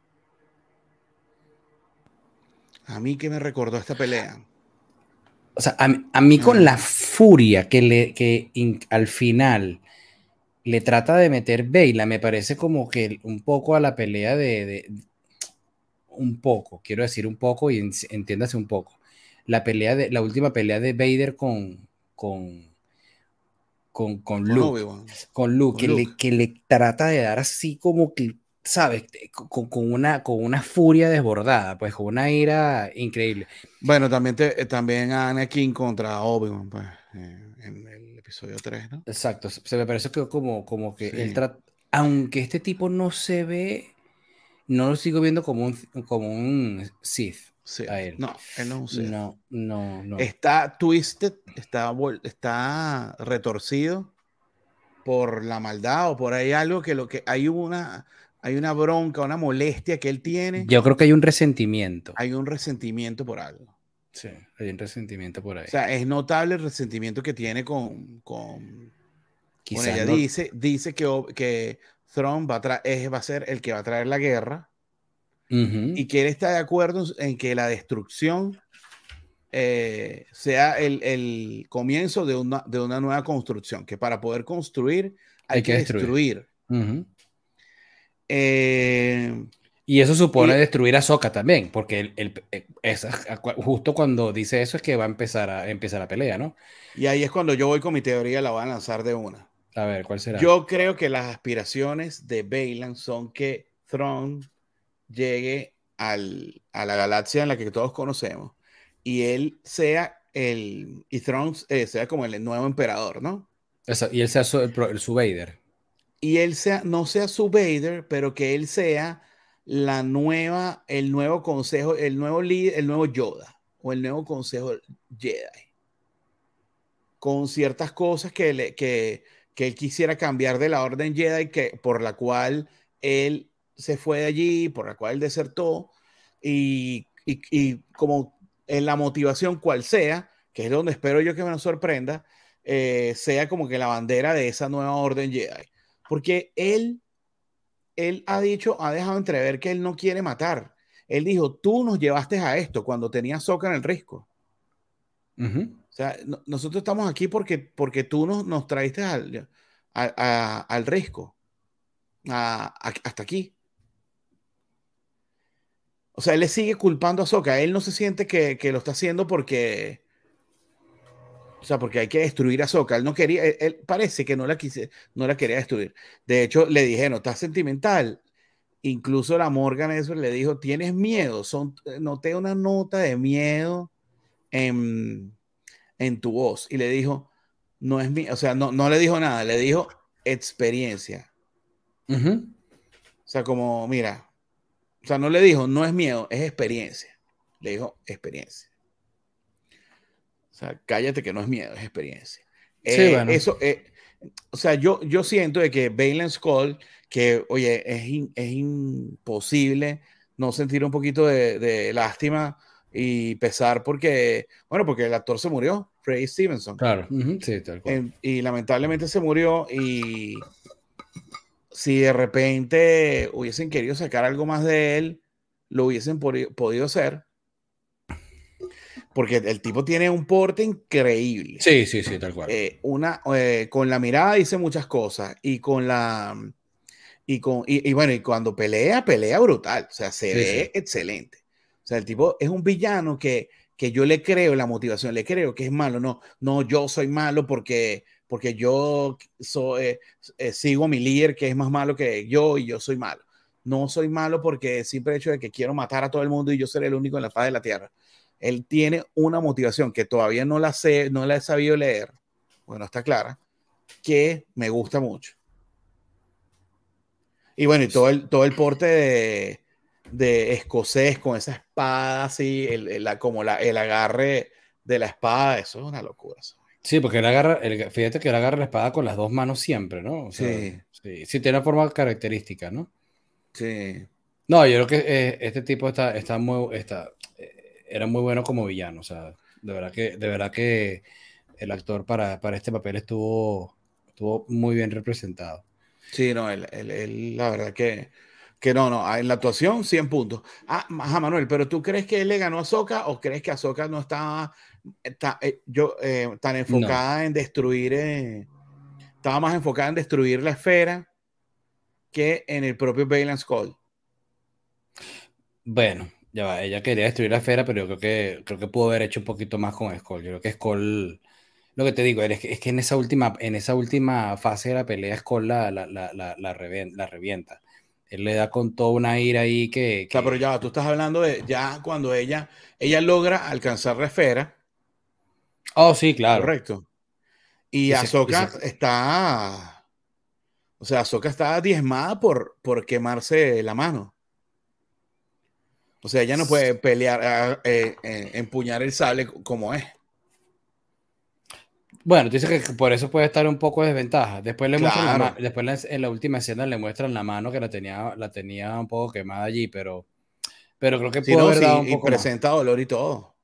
A mí que me recordó esta pelea. O sea, a, a mí con la Ah, furia que, le, que in, al final le trata de meter Bayla, me parece como que un poco a la pelea de, de un poco, quiero decir un poco y entiéndase un poco. La pelea de, la última pelea de Vader con, con, con, con con Luke, Obi-Wan, con Luke, con que Luke. le, que le trata de dar así como que, ¿sabes? Con, con, una, con una furia desbordada, pues con una ira increíble. Bueno, también, te, también Anakin contra Obi-Wan, pues, eh, en el episodio tres, ¿no? Exacto, se me parece que como, como que él Sí, trata, aunque este tipo no se ve, no lo sigo viendo como un, como un Sith sí. a él. No, él no es un Sith. No, no, no. Está twisted, está, está retorcido por la maldad o por ahí algo que lo que hay una, hay una bronca, una molestia que él tiene, Yo creo que hay un resentimiento. hay un resentimiento por algo. Sí, hay un resentimiento por O ahí. sea, es notable el resentimiento que tiene con, con, con Quizás ella. no. Dice, dice que, que Thrawn va a, tra es, va a ser el que va a traer la guerra Uh-huh. y que él está de acuerdo en que la destrucción eh, sea el, el comienzo de una, de una nueva construcción, que para poder construir hay Hay que que destruir. destruir. Uh-huh. Eh, Y eso supone y, destruir a Sokka también, porque el, el, es, justo cuando dice eso es que va a empezar a empezar la pelea, ¿no? y ahí es cuando yo voy con mi teoría, la voy a lanzar de una. A ver, ¿cuál será? Yo creo que las aspiraciones de Baylan son que Thrawn llegue al, a la galaxia en la que todos conocemos y él sea el y Thrawn eh, sea como el nuevo emperador, ¿no? Esa, y él sea su, el, el, su Vader. Y él sea no sea su Vader, pero que él sea la nueva el nuevo consejo, el nuevo líder, el nuevo Yoda o el nuevo consejo Jedi con ciertas cosas que le, que que él quisiera cambiar de la orden Jedi que por la cual él se fue de allí, por la cual él desertó y, y, y como en la motivación cual sea, que es donde espero yo que me sorprenda, eh, sea como que la bandera de esa nueva orden Jedi. Porque él, él ha dicho, ha dejado entrever que él no quiere matar. Él dijo, tú nos llevaste a esto cuando tenías Soca en el risco. Uh-huh. O sea, no, nosotros estamos aquí porque, porque tú nos, nos traiste al, a, a, al risco, a, a, hasta aquí. O sea, él le sigue culpando a Soka. Él no se siente que, que lo está haciendo porque, o sea, porque hay que destruir a Soka. Él no quería, él, él parece que no la, quise, no la quería destruir. De hecho, le dije, no, estás sentimental. Incluso la Morgan eso le dijo, ¿tienes miedo? Son, noté una nota de miedo en, en tu voz. Y le dijo, no es mi, o sea, no, no le dijo nada, le dijo experiencia. Uh-huh. O sea, como, mira, o sea, no le dijo, no es miedo, es experiencia. Le dijo experiencia. O sea, cállate que no es miedo, es experiencia. Sí, Eh, bueno. eso, eh, o sea, yo, yo siento de que Baylan Skull, que, oye, es, in, es imposible no sentir un poquito de, de lástima y pesar porque, bueno, porque el actor se murió, Ray Stevenson. Claro. Uh-huh. Sí, tal cual. En, y lamentablemente se murió y si de repente hubiesen querido sacar algo más de él, lo hubiesen podido hacer, porque el tipo tiene un porte increíble. Sí, sí, sí, tal cual. Eh, una, eh, con la mirada dice muchas cosas y con la... Y, con, y, y bueno, y cuando pelea, pelea brutal, o sea, se Sí, ve sí. excelente. O sea, el tipo es un villano que, que yo le creo la motivación, le creo que es malo, no, no, yo soy malo porque, porque yo soy, eh, eh, sigo a mi líder que es más malo que yo y yo soy malo. No soy malo porque simple hecho de que quiero matar a todo el mundo y yo seré el único en la faz de la tierra. Él tiene una motivación que todavía no la sé, no la he sabido leer, bueno, está clara, que me gusta mucho. Y bueno, y todo el, todo el porte de, de escocés con esa espada así, el, el, la, como la, el agarre de la espada, eso es una locura. ¿Sabes? Sí, porque él agarra, él- fíjate que él agarra la espada con las dos manos siempre, ¿no? O sea, Sí, sí, sí tiene una forma característica, ¿no? sí. No, yo creo que eh, este tipo está, está muy, está, eh, era muy bueno como villano, o sea, de verdad que, de verdad que el actor para, para este papel estuvo, estuvo muy bien representado. Sí, no, él, él- él, la verdad que, que no, no, en la actuación cien puntos. Ah, ajá, Manuel, pero ¿tú crees que él le ganó a Ahsoka o crees que Ahsoka no estaba está, eh, yo, eh, tan No, enfocada en destruir, eh, estaba más enfocada en destruir la esfera que en el propio Baylan Skoll? bueno, ya va, ella quería destruir la esfera, pero yo creo que, creo que pudo haber hecho un poquito más con Skull. Yo creo que Skull, lo que te digo, es que, es que en esa última, en esa última fase de la pelea, Skull la, la, la, la, la reven- la revienta. Él le da con toda una ira ahí que, O sea, pero que... ya, va, tú estás hablando de ya cuando ella, ella logra alcanzar la esfera, Oh, sí, claro. correcto. Y Y se, y Ahsoka se- está, o sea, Ahsoka está diezmada por, por quemarse la mano. O sea, ella no puede pelear, ah, eh, eh, empuñar el sable como es. Bueno, tú dices que por eso puede estar un poco de desventaja. Después le muestran la mano, Claro. después la- en la última escena le muestran la mano que la tenía, la tenía un poco quemada allí, pero, pero creo que Sí, pudo no, haber dado sí, un y poco más. presenta dolor y todo.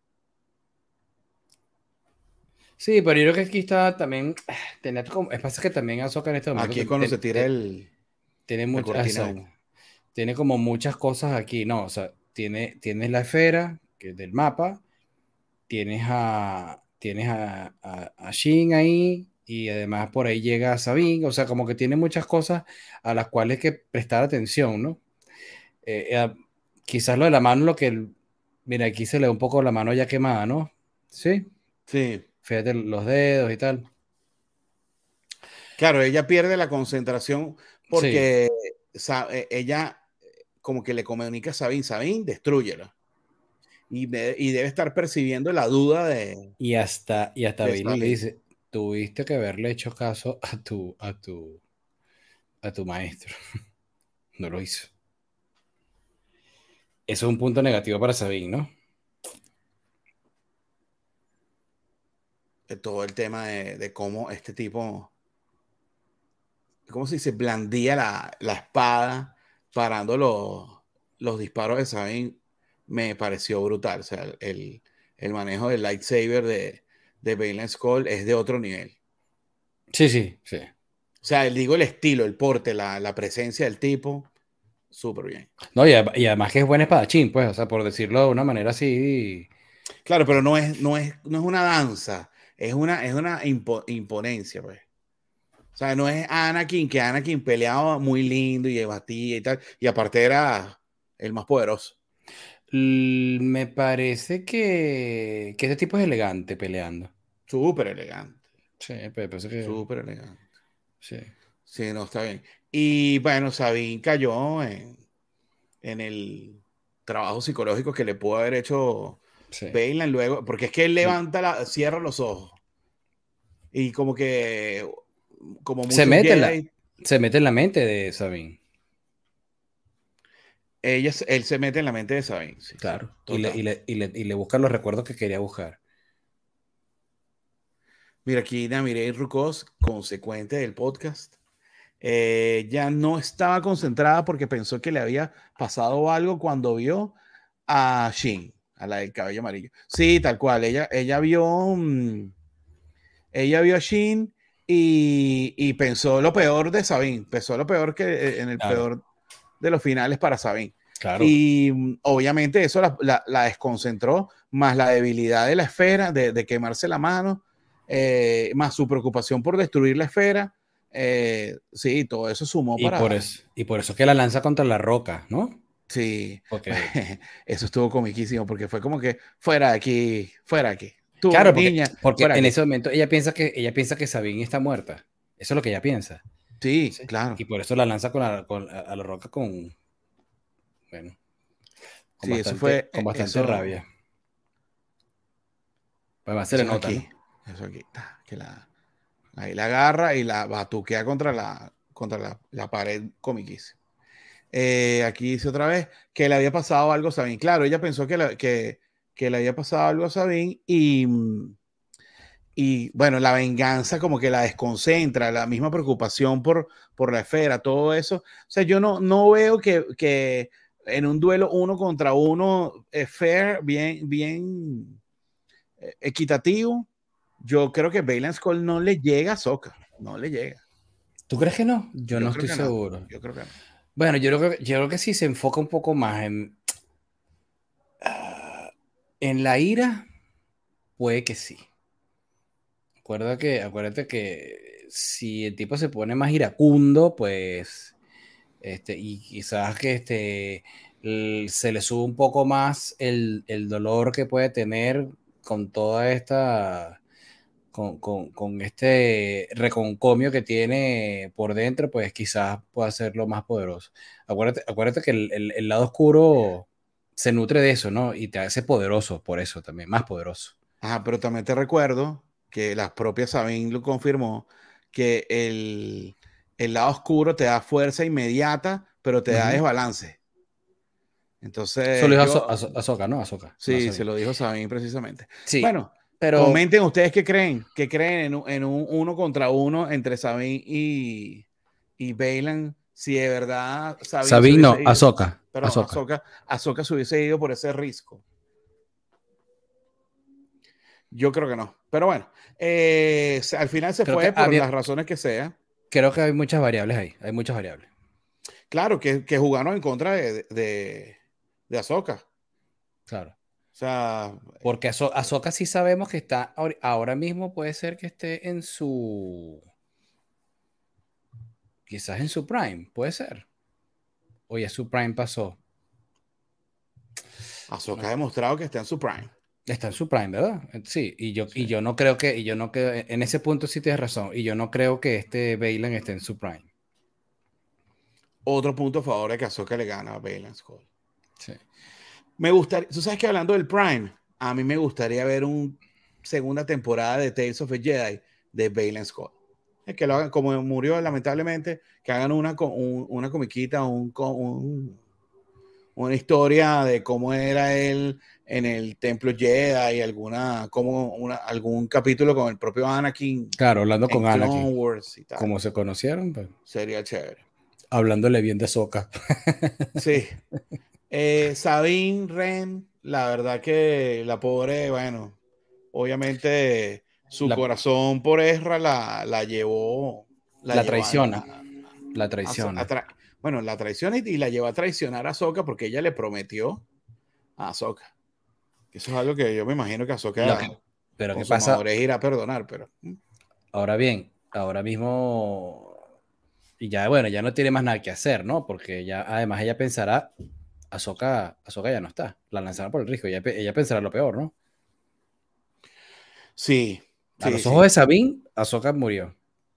Sí, pero yo creo que aquí está también, tenía como, es pasa que también Ahsoka en este momento Aquí es te- cuando te- se tira te- el, tiene la muchas, cortina de exacto, humo. tiene como muchas cosas aquí, ¿no? O sea, tiene, tienes la esfera, que es del mapa, tienes a, tienes a, a, a Shin ahí, y además por ahí llega Sabine, o sea, como que tiene muchas cosas a las cuales hay que prestar atención, ¿no? Eh, eh, quizás lo de la mano, lo que, el- mira, aquí se le da un poco la mano ya quemada, ¿no? Sí, Sí, fíjate los dedos y tal. claro, ella pierde la concentración Sí, porque sa- eh, ella como que le comunica a Sabine, Sabine, destrúyela. Y, de- y debe estar percibiendo la duda de, y hasta, y hasta de Bailey le Sabine. dice, tuviste que haberle hecho caso a tu, a tu, a tu maestro. No lo hizo. Eso es un punto negativo para Sabine, ¿no? De todo el tema de, de cómo este tipo, ¿cómo se dice? Blandía la, la espada parando los, los disparos de Sabine. Me pareció brutal. O sea, el, el manejo del lightsaber de, de Baylan Skoll es de otro nivel. Sí, sí, sí. O sea, digo el estilo, el porte, la, la presencia del tipo, súper bien. No, y, ad- y además que es buen espadachín, pues, o sea, por decirlo de una manera así. Claro, pero no es, no es, no es una danza, es una, es una impo- imponencia, pues. O sea, no es Anakin, que Anakin peleaba muy lindo y batía y tal, y aparte era el más poderoso. L- me parece que, que este tipo es elegante peleando. Súper elegante, Sí, pero parece que súper elegante. sí, Sí, no, está bien. Y bueno, Sabine cayó en, en el trabajo psicológico que le pudo haber hecho sí. Baylan luego, porque es que él Y levanta la, cierra los ojos y como que, como se muchos mete en la, Jedi, se mete en la mente de Sabine, ella, él se mete en la mente de Sabine, sí, sí, claro. Y le, y total. le, y le, y le busca los recuerdos que quería buscar. Mira, aquí Namirei Rucos, consecuente del podcast, eh, ya no estaba concentrada porque pensó que le había pasado algo cuando vio a Shin, a la del cabello amarillo. Sí, tal cual, ella, ella vio, mm, ella vio a Shin y, y pensó lo peor de Sabine, pensó lo peor que eh, en el Claro, peor de los finales para Sabine. claro. Y mm, obviamente eso la, la- la desconcentró, más la debilidad de la esfera, de, de quemarse la mano, eh, más su preocupación por destruir la esfera. Eh, sí, todo eso sumó Y por para... eso, y por eso que la lanza contra la roca, ¿no? Sí, Porque, eso estuvo comiquísimo porque fue como que fuera de aquí, fuera de aquí. Tú, claro, porque, niña, porque fuera de en aquí. ese momento ella piensa que, ella piensa que Sabine está muerta. Eso es lo que ella piensa. Sí, ¿Sí? claro. Y por eso la lanza con la, con, a, a la roca con, bueno, con Sí, eso bastante, fue, con eh, bastante eso, rabia. Además se le eso es nota, ¿no? aquí, eso aquí. ta, Que la, ahí la agarra y la batuquea contra la, contra la, la pared comiquísima. Eh, aquí dice otra vez que le había pasado algo a Sabine. Claro, ella pensó que, la- que, que le había pasado algo a Sabine y, mm, y bueno, la venganza como que la desconcentra, la misma preocupación por, por la esfera, todo eso. O sea, yo no, no veo que, que en un duelo uno contra uno es fair, bien, bien eh, equitativo. Yo creo que Valence Cole no le llega a Sokka, no le llega. ¿Tú crees que no? Yo Yo no creo estoy que no, seguro. yo creo que no. Bueno, yo creo que, yo creo que sí se enfoca un poco más en, ah, en la ira, puede que sí. Acuérdate que, acuérdate que si el tipo se pone más iracundo, pues, este, y quizás que este, el- se le sube un poco más el, el dolor que puede tener con toda esta, con, con, con este reconcomio que tiene por dentro, pues quizás pueda hacerlo más poderoso. Acuérdate, acuérdate que el, el- el lado oscuro se nutre de eso, ¿no? Y te hace poderoso por eso también, más poderoso. Ajá, pero también te recuerdo que la propia Sabine lo confirmó, que el, el lado oscuro te da fuerza inmediata, pero te da Ujú. desbalance. Eso lo Entonces dijo Azo- yo, Azo- Ahsoka, ¿no? Ahsoka, no sí, se sabía. lo dijo Sabine precisamente. Sí, Bueno, pero comenten ustedes qué creen, qué creen en un, en un uno contra uno entre Sabine y, y Baylan, si de verdad Sabine se Sabine no, hubiese ido, Ahsoka, perdón, Ahsoka. Ahsoka, Ahsoka se hubiese ido por ese risco. Yo creo que no. Pero bueno, eh, se- al final se Creo que fue por había, las razones que sea. creo que hay muchas variables ahí, hay muchas variables. Claro, que, que jugaron en contra de, de, de Ahsoka. Claro. O sea, Porque Azo- Ahsoka sí sabemos que está ahori- ahora mismo puede ser que esté en su, quizás en su prime, puede ser. O ya su prime pasó. Ahsoka No, ha demostrado que está en su prime. está en su prime, ¿verdad? Sí, y yo, Sí. y yo no creo que, y yo no creo, en ese punto sí tienes razón, y yo no creo que este Baylan esté en su prime. Otro punto a favor de que Ahsoka le gana a Baylan Skoll. Sí. Me gustaría, tú sabes que hablando del prime, a mí me gustaría ver una segunda temporada de Tales of a Jedi de Baylan Skoll. Es que lo hagan, como murió lamentablemente, que hagan una, un, una comiquita, un, un una historia de cómo era él en el templo Jedi y alguna, como una, algún capítulo con el propio Anakin Claro, hablando en con Clone Anakin, Wars y tal. como se conocieron, pues, Sería chévere. hablándole bien de Ahsoka. Sí. Eh, Sabine Wren, la verdad que la pobre, bueno, obviamente su La, corazón por Ezra la, la llevó, la la llevó a, traiciona, a- la a- a traiciona. tra- bueno, la traiciona y, y la llevó a traicionar a Ahsoka porque ella le prometió a Ahsoka. Eso es algo que yo me imagino que Lo que, Ahsoka pero con ¿qué su pasa? madurez irá a perdonar, pero mm, Ahora bien, ahora mismo, y ya bueno, ya no tiene más nada que hacer, ¿no? Porque ya, además ella pensará, Ahsoka, Ahsoka ya no está, la lanzaron por el risco, ella, ella pensará lo peor, ¿no? sí, A sí, los ojos de sí, Sabine, Ahsoka murió.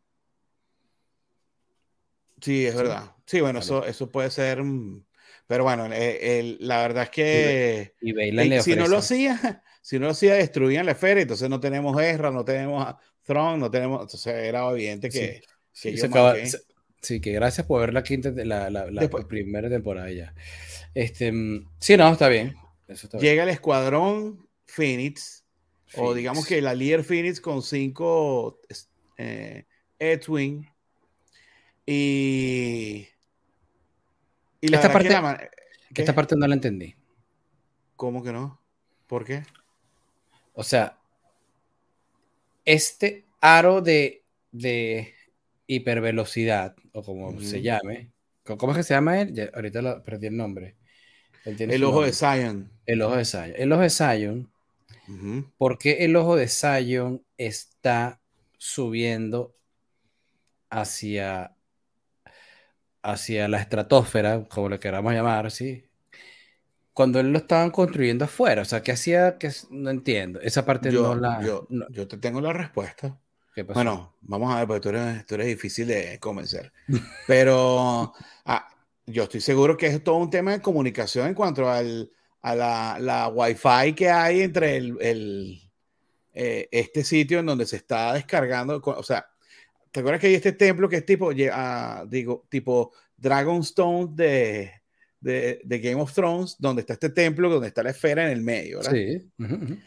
sí, es ¿Sí? verdad. Sí, bueno, A los- eso, eso puede ser, mm, pero bueno, eh, el- la verdad es y, Be- que y Baylan eh, le si no lo ofrece. hacía, si no lo hacía, destruían la esfera, entonces no tenemos Ezra, no tenemos a Thrawn, no tenemos, entonces era evidente Sí, que, que sí, se yo acaba. se- manqué. sí, que gracias por ver la quinta, la, la, la Después primera temporada ya. Este, mm, sí, no, está bien. Eso está bien. llega el escuadrón Phoenix, o digamos Phoenix. que la líder Phoenix con cinco eh, X-Wing, y, y la Esta verdad que la... parte, ma- esta ¿Qué? parte no la entendí. ¿Cómo que no? ¿Por qué? O sea, este aro de, de hipervelocidad, o como se Ujú. llame, ¿cómo es que se llama él? Ya, ahorita lo, perdí el nombre. Él tiene El su ojo de nombre. Zion. El ojo de Sion. El ojo de Sion, Ujú. ¿por qué el ojo de Sion está subiendo hacia, hacia la estratosfera, como le queramos llamar, ¿sí? Cuando él lo estaban construyendo afuera, o sea, ¿qué hacía? Que no entiendo. Esa parte no Yo, la... yo, no- yo te tengo la respuesta. ¿Qué pasó? Bueno, vamos a ver, porque tú eres, tú eres difícil de convencer. Pero ah, yo estoy seguro que es todo un tema de comunicación en cuanto al, a la, la Wi-Fi que hay entre el, el, eh, este sitio en donde se está descargando. O sea, ¿te acuerdas que hay este templo que es tipo, uh, digo, tipo Dragonstone de, de, de Game of Thrones, donde está este templo, donde está la esfera en el medio, ¿verdad? Sí. Uh -huh, uh -huh.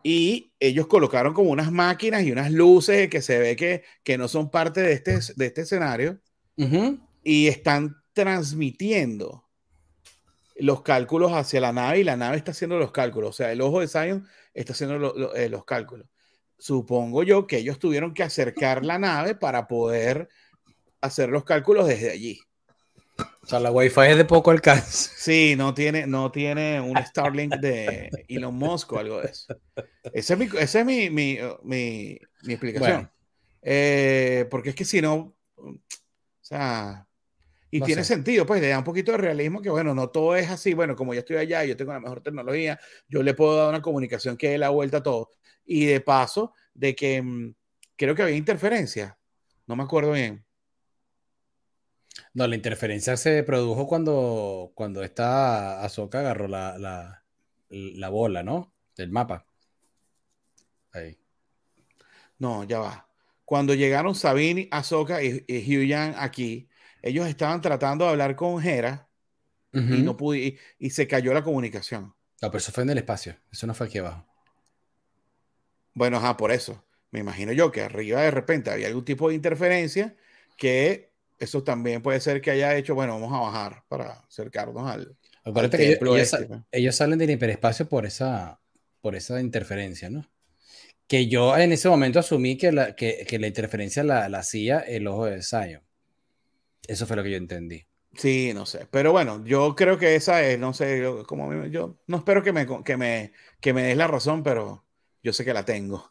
y ellos colocaron como unas máquinas y unas luces que se ve que, que no son parte de este, de este escenario, Uh-huh. y están transmitiendo los cálculos hacia la nave y la nave está haciendo los cálculos. O sea, el ojo de Zion está haciendo lo, lo, eh, los cálculos. Supongo yo que ellos tuvieron que acercar la nave para poder hacer los cálculos desde allí. O sea, la Wi-Fi es de poco alcance. Sí, no tiene, no tiene un Starlink de Elon Musk o algo de eso. Esa es mi, esa es mi, mi, mi, mi explicación. Bueno, Eh, porque es que si no, o sea, y no tiene sé. sentido, pues le da un poquito de realismo que, bueno, no todo es así. Bueno, como yo estoy allá, yo tengo la mejor tecnología, yo le puedo dar una comunicación que dé la vuelta a todo. Y de paso, de que mmm, creo que había interferencia. No me acuerdo bien. No, la interferencia se produjo cuando, cuando esta Ahsoka agarró la, la, la bola, ¿no? Del mapa. Ahí. No, ya va. Cuando llegaron Sabine, Ahsoka y, y Huyang aquí, ellos estaban tratando de hablar con Hera y Uh-huh. no pude, y, y se cayó la comunicación. No, pero eso fue en el espacio. Eso no fue aquí abajo. Bueno, ajá, por eso. Me imagino yo que arriba de repente había algún tipo de interferencia que eso también puede ser que haya hecho, bueno, vamos a bajar para acercarnos al, al Acuérdate que ellos, templo ellos, este, sa- ¿no? ellos salen del hiperespacio por esa, por esa interferencia, ¿no? Que yo en ese momento asumí que la, que, que la interferencia la, la hacía el ojo de Zion. Eso fue lo que yo entendí. Sí, no sé. Pero bueno, yo creo que esa es, no sé, yo, como a mí- yo no espero que me, que me, que me des la razón, pero yo sé que la tengo.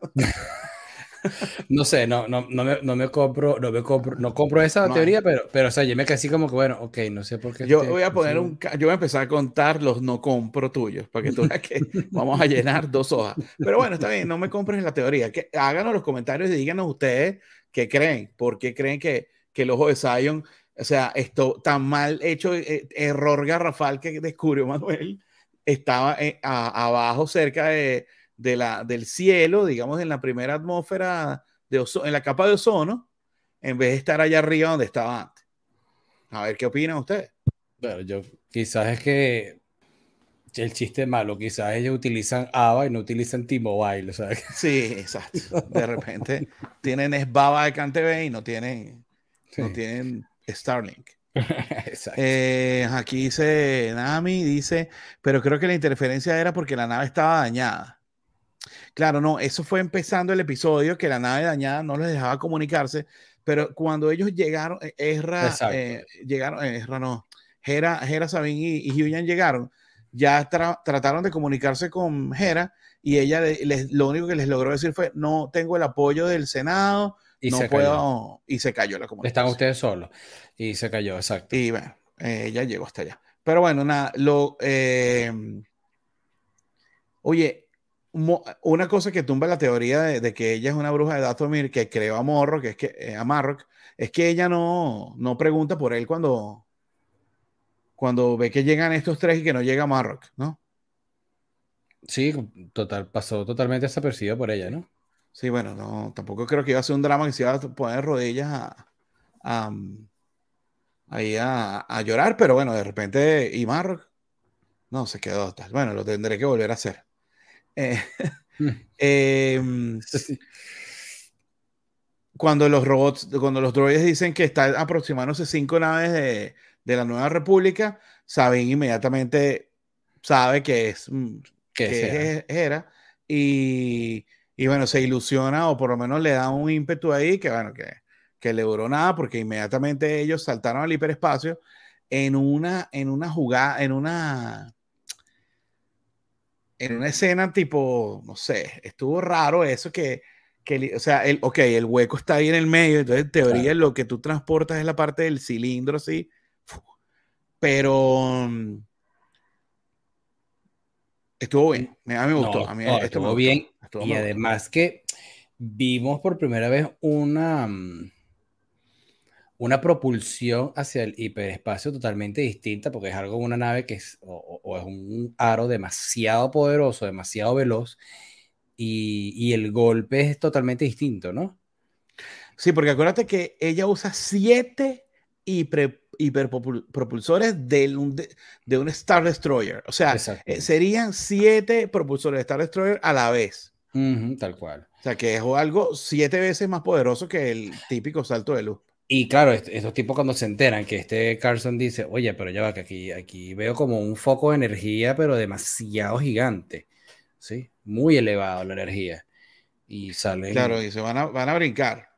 No sé, no, no, no me, no me compro, no me compro, no compro esa No hay. teoría, pero, pero o sea, yo me quedé así como que, bueno, ok, no sé por qué Yo este voy a poner consigo. un, ca- yo voy a empezar a contar los no compro tuyos, para que tú veas que vamos a llenar dos hojas. Pero bueno, está bien, no me compres la teoría. Que, háganos los comentarios y díganos ustedes qué creen, por qué creen que, que el ojo de Zion, o sea, esto tan mal hecho, eh, error garrafal que descubrió Manuel, estaba eh, a- abajo cerca de, de la, del cielo, digamos, en la primera atmósfera, de ozo- en la capa de ozono, en vez de estar allá arriba donde estaba antes. A ver qué opinan ustedes. Bueno, yo quizás es que el chiste es malo, quizás ellos utilizan AVA y no utilizan T-Mobile, o sea, Sí, exacto. De repente tienen es baba de CanTV y no tienen, no sí, tienen Starlink. exacto. Eh, aquí dice Nami, dice, pero creo que la interferencia era porque la nave estaba dañada. Claro, no, eso fue empezando el episodio, que la nave dañada no les dejaba comunicarse, pero cuando ellos llegaron, eh, Ezra, Exacto. eh, llegaron, eh, Ezra no, Hera, Hera Sabine y, y Huyan llegaron, ya tra trataron de comunicarse con Hera y ella le, les, lo único que les logró decir fue, no tengo el apoyo del Senado, Y no se cayó. puedo, y se cayó la Están comunicación. ustedes solos. Y se cayó, exacto. Y bueno, eh, ella llegó hasta allá. Pero bueno, nada, lo... Eh, Oye, una cosa que tumba la teoría de, de que ella es una bruja de Dathomir que creó a Morrock, que es que eh, a Marrock, es que ella no, no pregunta por él cuando, cuando ve que llegan estos tres y que no llega Marrock, ¿no? Sí, total, pasó totalmente desapercibido por ella, ¿no? Sí, bueno, no, tampoco creo que iba a ser un drama que se iba a poner de rodillas a, a, ahí a, a llorar, pero bueno, de repente, y Marrock, no, se quedó tal. Bueno, lo tendré que volver a hacer. Eh, Mm. eh, Sí. cuando los robots, cuando los droides dicen que están aproximándose cinco naves de, de la Nueva República, saben inmediatamente, sabe que es, mm, Que sea. que es Hera, y, y bueno, se ilusiona o por lo menos le da un ímpetu ahí que bueno, que, que le duró nada porque inmediatamente ellos saltaron al hiperespacio en una, en una jugada, en una, en una escena tipo, no sé, estuvo raro eso que, que o sea, el, ok, el hueco está ahí en el medio, entonces en teoría Claro. lo que tú transportas es la parte del cilindro, así, pero um, estuvo bien, a mí me gustó, No, a mí no, esto me estuvo gustó, bien. esto Y me gustó. además que vimos por primera vez una, mm, una propulsión hacia el hiperespacio totalmente distinta, porque es algo, una nave que es, o, o- o es un aro demasiado poderoso, demasiado veloz, y, y el golpe es totalmente distinto, ¿no? Sí, porque acuérdate que ella usa siete hiper, hiperpropulsores de un, de, de un Star Destroyer. O sea, eh, serían siete propulsores de Star Destroyer a la vez. Uh-huh, tal cual. O sea, que es algo siete veces más poderoso que el típico salto de luz. Y claro, est estos tipos cuando se enteran que este Carson dice, oye, pero ya va, que aquí, aquí veo como un foco de energía, pero demasiado gigante, ¿sí? Muy elevado la energía. Y salen... Claro, y se van a, van a brincar.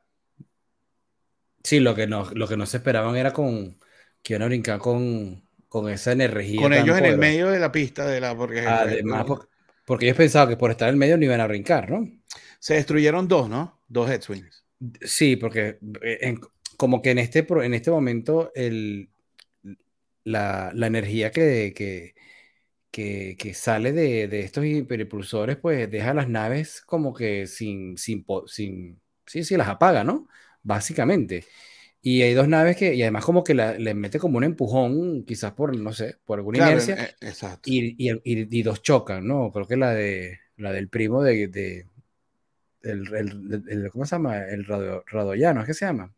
Sí, lo que no, lo que no se esperaban era con que iban a brincar con, con esa energía con tan ellos en el poderosa. medio de la pista de la... Porque, Además, por, porque ellos pensaban que por estar en el medio no iban a brincar, ¿no? Se destruyeron dos, ¿no? Dos X-Wings. Sí, porque en, como que en este, en este momento el, la, la energía que, que, que, que sale de, de estos hiperimpulsores, pues deja las naves como que sin, sin, sin, sí, sí, las apaga, ¿no? Básicamente. Y hay dos naves que, y además como que la, le mete como un empujón, quizás por, no sé, por alguna Claro, inercia, eh, exacto. y, y, y, y dos chocan, ¿no? Creo que la de la del primo de, de el, el, el, ¿cómo se llama? El radio, Radoyano, ¿es que se llama?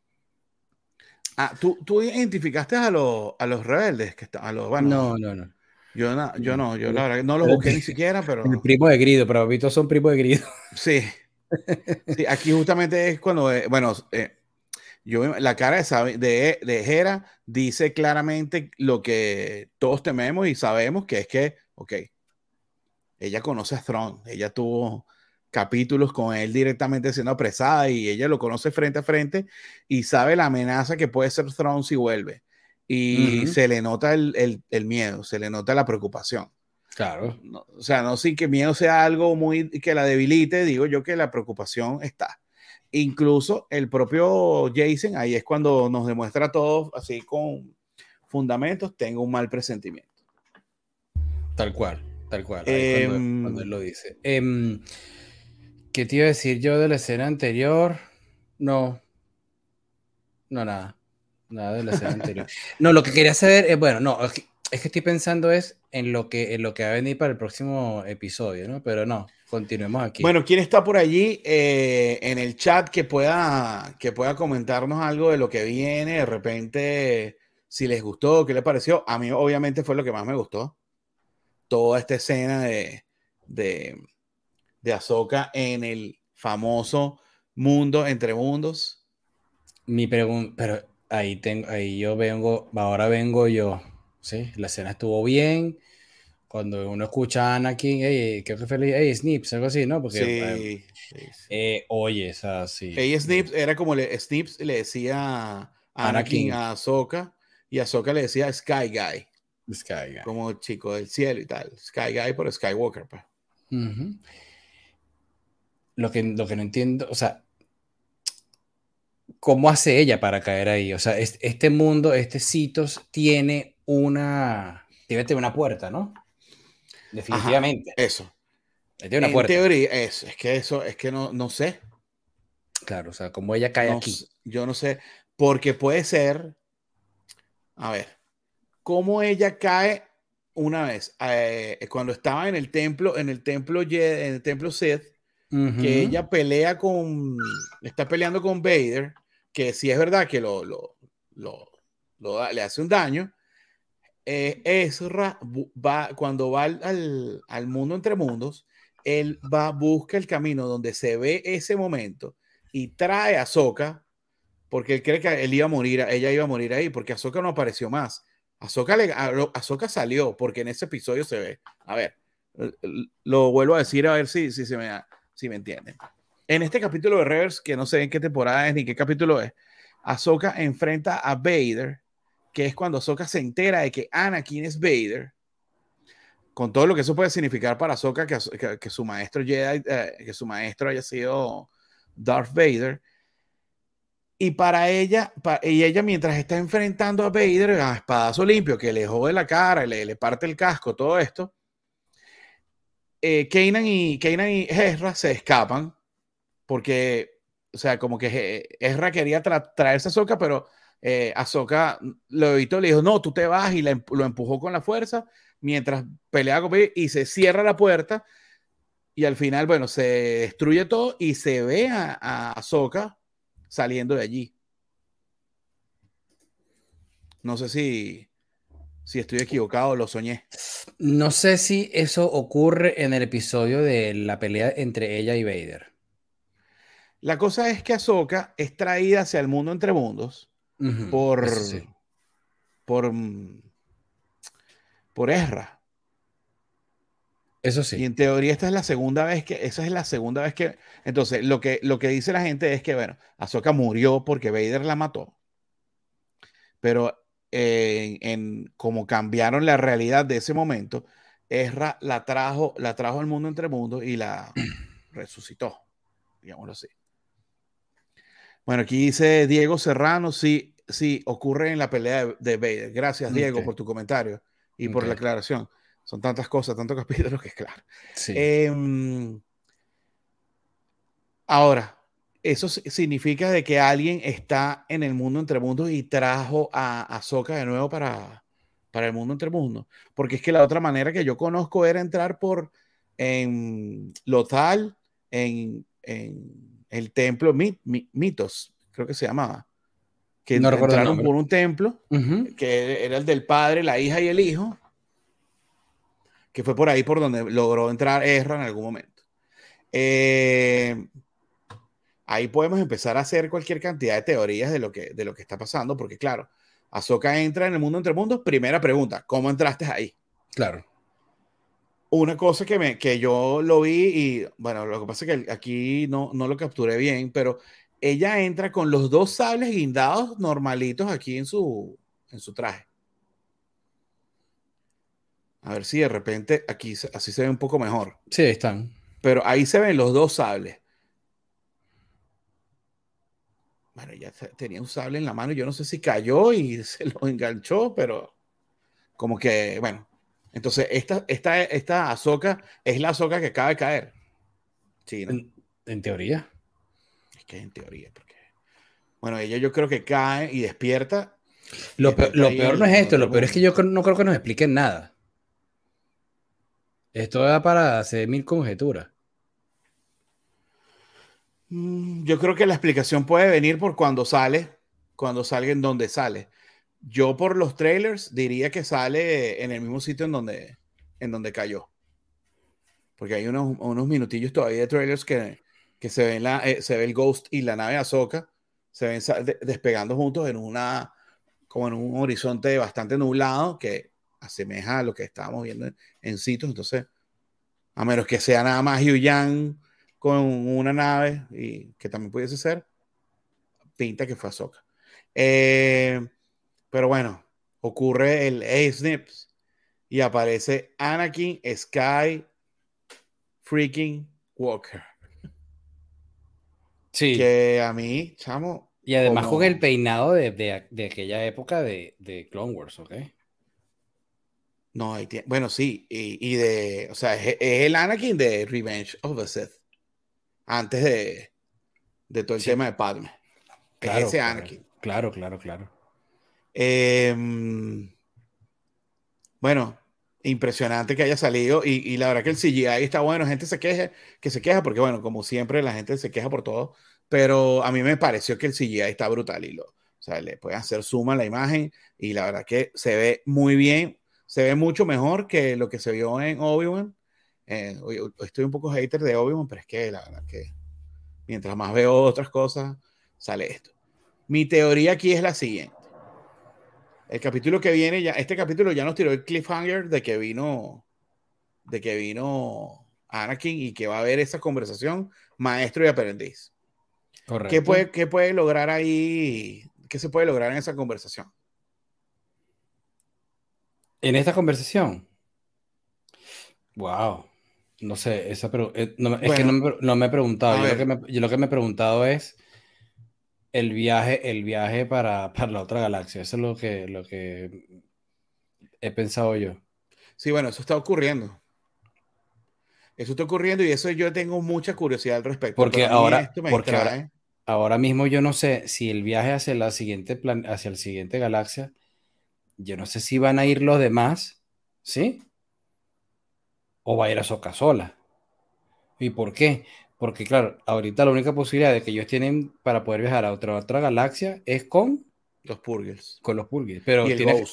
Ah, ¿tú, tú identificaste a los, a los rebeldes que están, a los, bueno, No, no, no. yo, na, yo no. no, yo la verdad no los busqué ni siquiera, pero... El primo de Grido, pero ahorita son primos de Grido. Sí, sí, aquí justamente es cuando, eh, bueno, eh, yo, la cara de, de, de Hera dice claramente lo que todos tememos y sabemos, que es que, ok, ella conoce a Thrawn, ella tuvo capítulos con él directamente siendo apresada y ella lo conoce frente a frente y sabe la amenaza que puede ser Thrawn si vuelve. Y uh-huh. se le nota el, el, el miedo, se le nota la preocupación. Claro. No, o sea, no sin que miedo sea algo muy que la debilite, digo yo que la preocupación está. Incluso el propio Jacen, ahí es cuando nos demuestra a todos, así con fundamentos, tengo un mal presentimiento. Tal cual, tal cual. Ahí eh, cuando, cuando él lo dice. Eh, ¿Qué te iba a decir yo de la escena anterior? No. No, nada. Nada de la escena anterior. No, lo que quería saber es, bueno, no, es que, es que estoy pensando es en lo que, en lo que va a venir para el próximo episodio, ¿no? Pero no, continuemos aquí. Bueno, ¿quién está por allí eh, en el chat que pueda, que pueda comentarnos algo de lo que viene? De repente, si les gustó, qué les pareció. A mí obviamente fue lo que más me gustó. Toda esta escena de, de, de Ahsoka en el famoso mundo entre mundos. Mi pregunta, pero ahí tengo, ahí yo vengo, ahora vengo yo, ¿sí? La escena estuvo bien. Cuando uno escucha a Anakin, hey, creo que fue, hey, Snips, algo así, ¿no? Porque, sí, eh, sí, sí. Eh, oye, o sea, sí. Hey, Snips era como le, Snips le decía a Anakin, Anakin a Ahsoka, y Ahsoka le decía Sky Guy. Sky Guy. Como chico del cielo y tal. Sky Guy por Skywalker, pues. Uh-huh. Lo que, lo que no entiendo, o sea, ¿cómo hace ella para caer ahí? O sea, es, este mundo, este Citos tiene una, debe tener una puerta, ¿no? Definitivamente. Ajá, eso. Tiene una en puerta. teoría, eso, es que eso, es que no, no sé. Claro, o sea, cómo ella cae no, aquí. Yo no sé, porque puede ser, a ver, cómo ella cae una vez, eh, cuando estaba en el templo, en el templo, en el templo Sith, uh-huh. que ella pelea con, está peleando con Vader, que sí es verdad que lo, lo, lo, lo le hace un daño. Eh, Ezra va, cuando va al, al, al mundo entre mundos, él va, busca el camino donde se ve ese momento y trae a Ahsoka, porque él cree que él iba a morir, ella iba a morir ahí, porque Ahsoka no apareció más. Ahsoka, le, Ahsoka salió, porque en ese episodio se ve. A ver, lo vuelvo a decir a ver si, si, se me, si me entienden. En este capítulo de Rebels, que no sé en qué temporada es ni qué capítulo es, Ahsoka enfrenta a Vader, que es cuando Ahsoka se entera de que Anakin es Vader, con todo lo que eso puede significar para Ahsoka, que, que, que su maestro Jedi, eh, que su maestro haya sido Darth Vader. Y para ella, para, y ella mientras está enfrentando a Vader a espadazo limpio, que le jode la cara, le, le parte el casco, todo esto, eh, Kanan y, Kanan y Ezra se escapan, porque, o sea, como que Ezra quería tra traerse a Ahsoka, pero eh, Ahsoka lo evitó, le dijo, no, tú te vas, y la, lo empujó con la fuerza, mientras peleaba con Vader, y se cierra la puerta, y al final, bueno, se destruye todo, y se ve a, a Ahsoka saliendo de allí. No sé si, si estoy equivocado, lo soñé. No sé si eso ocurre en el episodio de la pelea entre ella y Vader. La cosa es que Ahsoka es traída hacia el mundo entre mundos Ujú, eso por, sí, por, mm, por Ezra. eso Y sí. en teoría esta es la segunda vez que, esa es la segunda vez que, entonces lo que, lo que dice la gente es que, bueno, Ahsoka murió porque Vader la mató, pero eh, en, como cambiaron la realidad de ese momento, Ezra la trajo, la trajo al mundo entre mundos y la resucitó, digámoslo así. Bueno, aquí dice Diego Serrano, sí, sí, ocurre en la pelea de, de Vader. Gracias, Ok, Diego, por tu comentario y por la ok, aclaración. Son tantas cosas, tantos capítulos que es claro. sí. Eh, ahora, eso si- significa de que alguien está en el mundo entre mundos y trajo a Ahsoka de nuevo para, para el mundo entre mundos. Porque es que la otra manera que yo conozco era entrar por en Lothal, en, en el templo Mit- Mi- Mitos, creo que se llamaba, que No recuerdo el entraron nombre. por un templo Ujú. que era el del padre, la hija y el hijo, que fue por ahí por donde logró entrar Ezra en algún momento. Eh, ahí podemos empezar a hacer cualquier cantidad de teorías de lo que, de lo que está pasando, porque claro, Ahsoka entra en el mundo entre mundos. Primera pregunta, ¿cómo entraste ahí? Claro. Una cosa que, me, que yo lo vi y bueno, lo que pasa es que aquí no, no lo capturé bien, pero ella entra con los dos sables guindados normalitos aquí en su, en su traje. A ver si de repente aquí se- así se ve un poco mejor. Sí, ahí están. Pero ahí se ven los dos sables. Bueno, ya te- tenía un sable en la mano. Yo no sé si cayó y se lo enganchó, pero como que, bueno. Entonces, esta, esta, esta Ahsoka es la Ahsoka que acaba de caer. Sí, ¿no? En, en teoría. Es que en teoría, porque. Bueno, ella yo creo que cae y despierta. Y Lo peor, despierta lo ahí peor no en, es en esto, otro lo peor es que mundo. yo cre- no creo que nos expliquen nada. Esto da para hacer mil conjeturas. Mm, yo creo que la explicación puede venir por cuando sale, cuando salga en donde sale. Yo por los trailers diría que sale en el mismo sitio en donde, en donde cayó. Porque hay unos, unos minutillos todavía de trailers que, que se, ven la, eh, se ve el Ghost y la nave Ahsoka, se ven de, despegando juntos en una, como en un horizonte bastante nublado que asemeja a lo que estábamos viendo en, en sitios. Entonces, a menos que sea nada más Yang con una nave, y que también pudiese ser, pinta que fue Ahsoka. Eh, pero bueno, ocurre el A-Snips y aparece Anakin Sky freaking Walker. Sí. Que a mí, chamo, Y además con el como. peinado de, de- de aquella época de, de Clone Wars, ¿ok? No, hay tie- bueno, sí, y, y de. O sea, es, es el Anakin de Revenge of the Sith. Antes de, de todo el Sí, tema de Padme. Es claro, ese correcto. Anakin. Claro, claro, claro. Eh, bueno, impresionante que haya salido. Y, y la verdad que el C G I está bueno. Gente se queja, que se queja, porque bueno, como siempre, la gente se queja por todo. Pero a mí me pareció que el C G I está brutal. Y lo, o sea, le pueden hacer suma a la imagen. Y la verdad que se ve muy bien. Se ve mucho mejor que lo que se vio en Obi-Wan. Eh, hoy- hoy estoy un poco hater de Obi-Wan, pero es que la verdad que mientras más veo otras cosas, sale esto. Mi teoría aquí es la siguiente. El capítulo que viene, ya, este capítulo ya nos tiró el cliffhanger de que vino, de que vino Anakin y que va a haber esa conversación maestro y aprendiz. ¿Qué Correcto. puede, qué puede lograr ahí? ¿Qué se puede lograr en esa conversación? En esta conversación, wow, no sé, esa pero eh, no me- es que no Bueno, me, no me he preguntado. a Yo lo que ver, me, yo lo que me he preguntado es el viaje, el viaje para, para la otra galaxia. Eso es lo que, lo que he pensado yo. sí, bueno, eso está ocurriendo. Eso está ocurriendo y eso yo tengo mucha curiosidad al respecto, Porque pero a mí ahora, esto me porque ahora, distrae. ahora mismo yo no sé si el viaje hacia la siguiente plan, hacia el siguiente galaxia, yo no sé si van a ir los demás, ¿sí? O va a ir a Soca sola. ¿Y por qué? Porque, claro, ahorita la única posibilidad de que ellos tienen para poder viajar a otra, otra galaxia es con. Los Purgles. con los Purgles. Y Pero el tiene que, Ghost